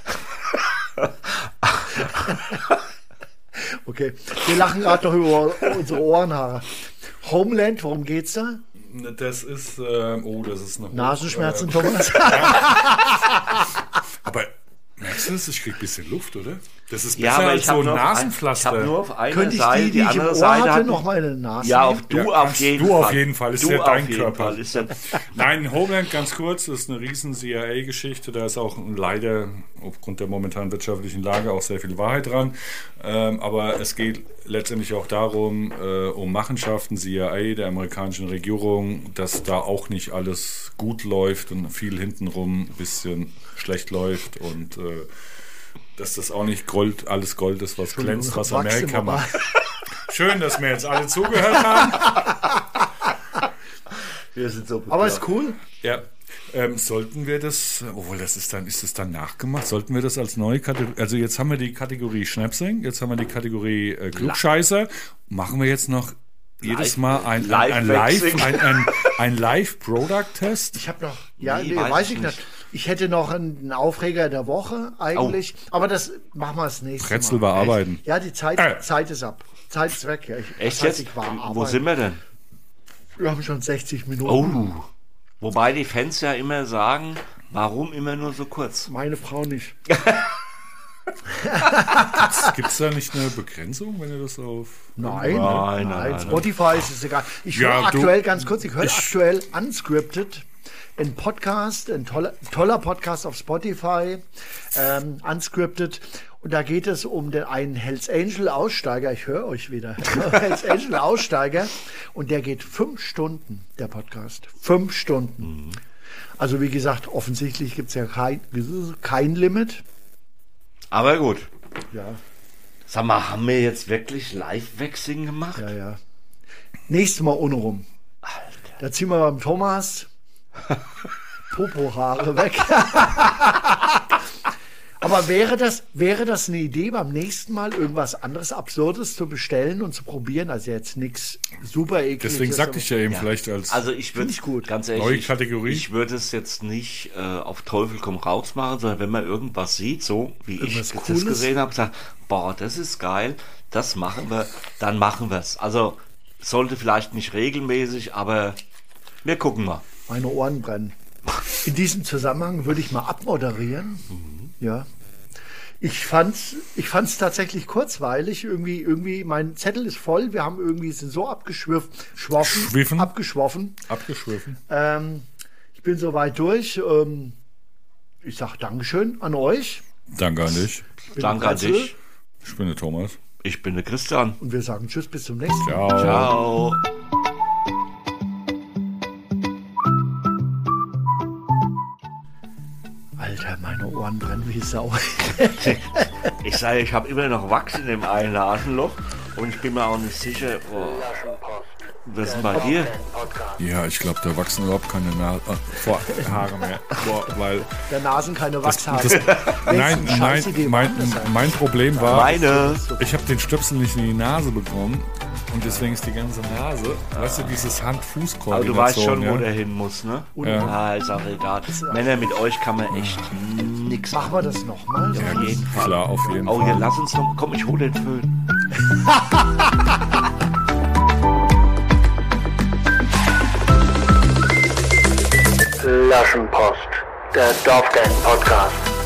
Okay, wir lachen gerade noch über unsere Ohrenhaare. Homeland, worum geht's da?
Das ist, das ist noch...
Nasenschmerzen, Thomas?
Aber merkst du das? Ich krieg ein bisschen Luft, oder? Das ist besser
Ja, aber
als
ich
so
habe
ein
nur
Nasenpflaster.
Ich habe nur auf einer
Könnte ich
Seite,
die ich im
andere
Ohr
Seite
hatte,
hat
noch mal in den Nasen?
Ja,
nehmen?
auf jeden
Du
Fall.
auf jeden Fall, ist
Du
ja
auf
dein
jeden
Körper.
Fall, ist ja,
Nein, Homeland, ganz kurz, ist eine riesen CIA-Geschichte. Da ist auch leider aufgrund der momentanen wirtschaftlichen Lage auch sehr viel Wahrheit dran. Aber es geht letztendlich auch darum, um Machenschaften CIA, der amerikanischen Regierung, dass da auch nicht alles gut läuft und viel hintenrum ein bisschen schlecht läuft und dass das auch nicht alles Gold ist, was glänzt, was Amerika macht. Schön, dass wir jetzt alle zugehört haben.
wir sind so bekloppt.
Aber ist cool.
Ja. Sollten wir das, obwohl ist es dann nachgemacht, sollten wir das als neue Kategorie, also jetzt haben wir die Kategorie Schnäpsing, jetzt haben wir die Kategorie Klugscheißer, machen wir jetzt noch jedes Mal ein Live-Product-Test?
Ich habe noch, weiß ich nicht. Ich hätte noch einen Aufreger der Woche eigentlich, aber das machen wir das nächste
Pretzel
Mal.
bearbeiten.
Ja, die Zeit ist ab. Zeit ist weg. Ja.
Echt jetzt? Wo sind wir denn?
Wir haben schon 60 Minuten.
Oh. Wobei die Fans ja immer sagen, warum immer nur so kurz?
Meine Frau nicht.
Gibt es da nicht eine Begrenzung, wenn ihr das auf...
Nein.
Spotify ist es egal. Ich höre aktuell, ganz kurz, aktuell Unscripted. Ein Podcast, ein toller Podcast auf Spotify, Unscripted. Und da geht es um einen Hells Angel Aussteiger. Ich höre euch wieder. Hells Angel Aussteiger. Und der geht 5 Stunden, der Podcast. 5 Stunden. Also wie gesagt, offensichtlich gibt es ja kein Limit.
Aber gut.
Ja.
Sag mal, haben wir jetzt wirklich Live-Waxing gemacht?
Ja. Nächstes Mal ohne rum.
Alter.
Da ziehen wir beim Thomas Popo-Haare weg. Aber wäre das eine Idee, beim nächsten Mal irgendwas anderes Absurdes zu bestellen und zu probieren? Also jetzt nichts super ekliges.
Deswegen sagte ich ja eben vielleicht als
Also ich würde, ganz ehrlich,
neue Kategorie.
ich würde es jetzt nicht auf Teufel komm raus machen, sondern wenn man irgendwas sieht, so wie
Irgendwas
ich das
Cooles?
gesehen habe, sagt, boah, das ist geil, das machen wir, dann machen wir es. Also sollte vielleicht nicht regelmäßig, aber wir gucken mal.
Meine Ohren brennen. In diesem Zusammenhang würde ich mal abmoderieren. Ja. Ich fand's tatsächlich kurzweilig. Irgendwie, mein Zettel ist voll. Wir haben sind so abgeschwiffen. Ich bin soweit durch. Ich sage Dankeschön an euch.
Danke an dich.
Ich bin
Danke an
Pretzel.
dich.
Ich bin der Thomas.
Ich bin der Christian.
Und wir sagen Tschüss, bis zum nächsten Mal.
Ciao.
Ciao.
Alter, meine Ohren brennen wie Sau.
Ich sage, ich habe immer noch Wachs in dem einen Nasenloch und ich bin mir auch nicht sicher, was ist denn bei dir?
Ja, ich glaube, da wachsen überhaupt keine Haare mehr. Weil
Der Nasen keine Wachshaare.
nein, mein Problem war,
Meine.
ich habe den Stöpsel nicht in die Nase bekommen und deswegen ist die ganze Nase, weißt du, dieses Hand-Fuß-Koordination.
Aber du weißt schon,
ja?
wo der hin muss, ne?
Ja.
Ah, ist auch egal. Männer, mit euch kann man echt nix
Machen wir das nochmal?
Auf jeden Fall.
Klar, auf jeden
Oh,
Fall.
ja, lass uns noch. Komm, ich hole den Föhn.
Flaschenpost, der Dorfgang Podcast.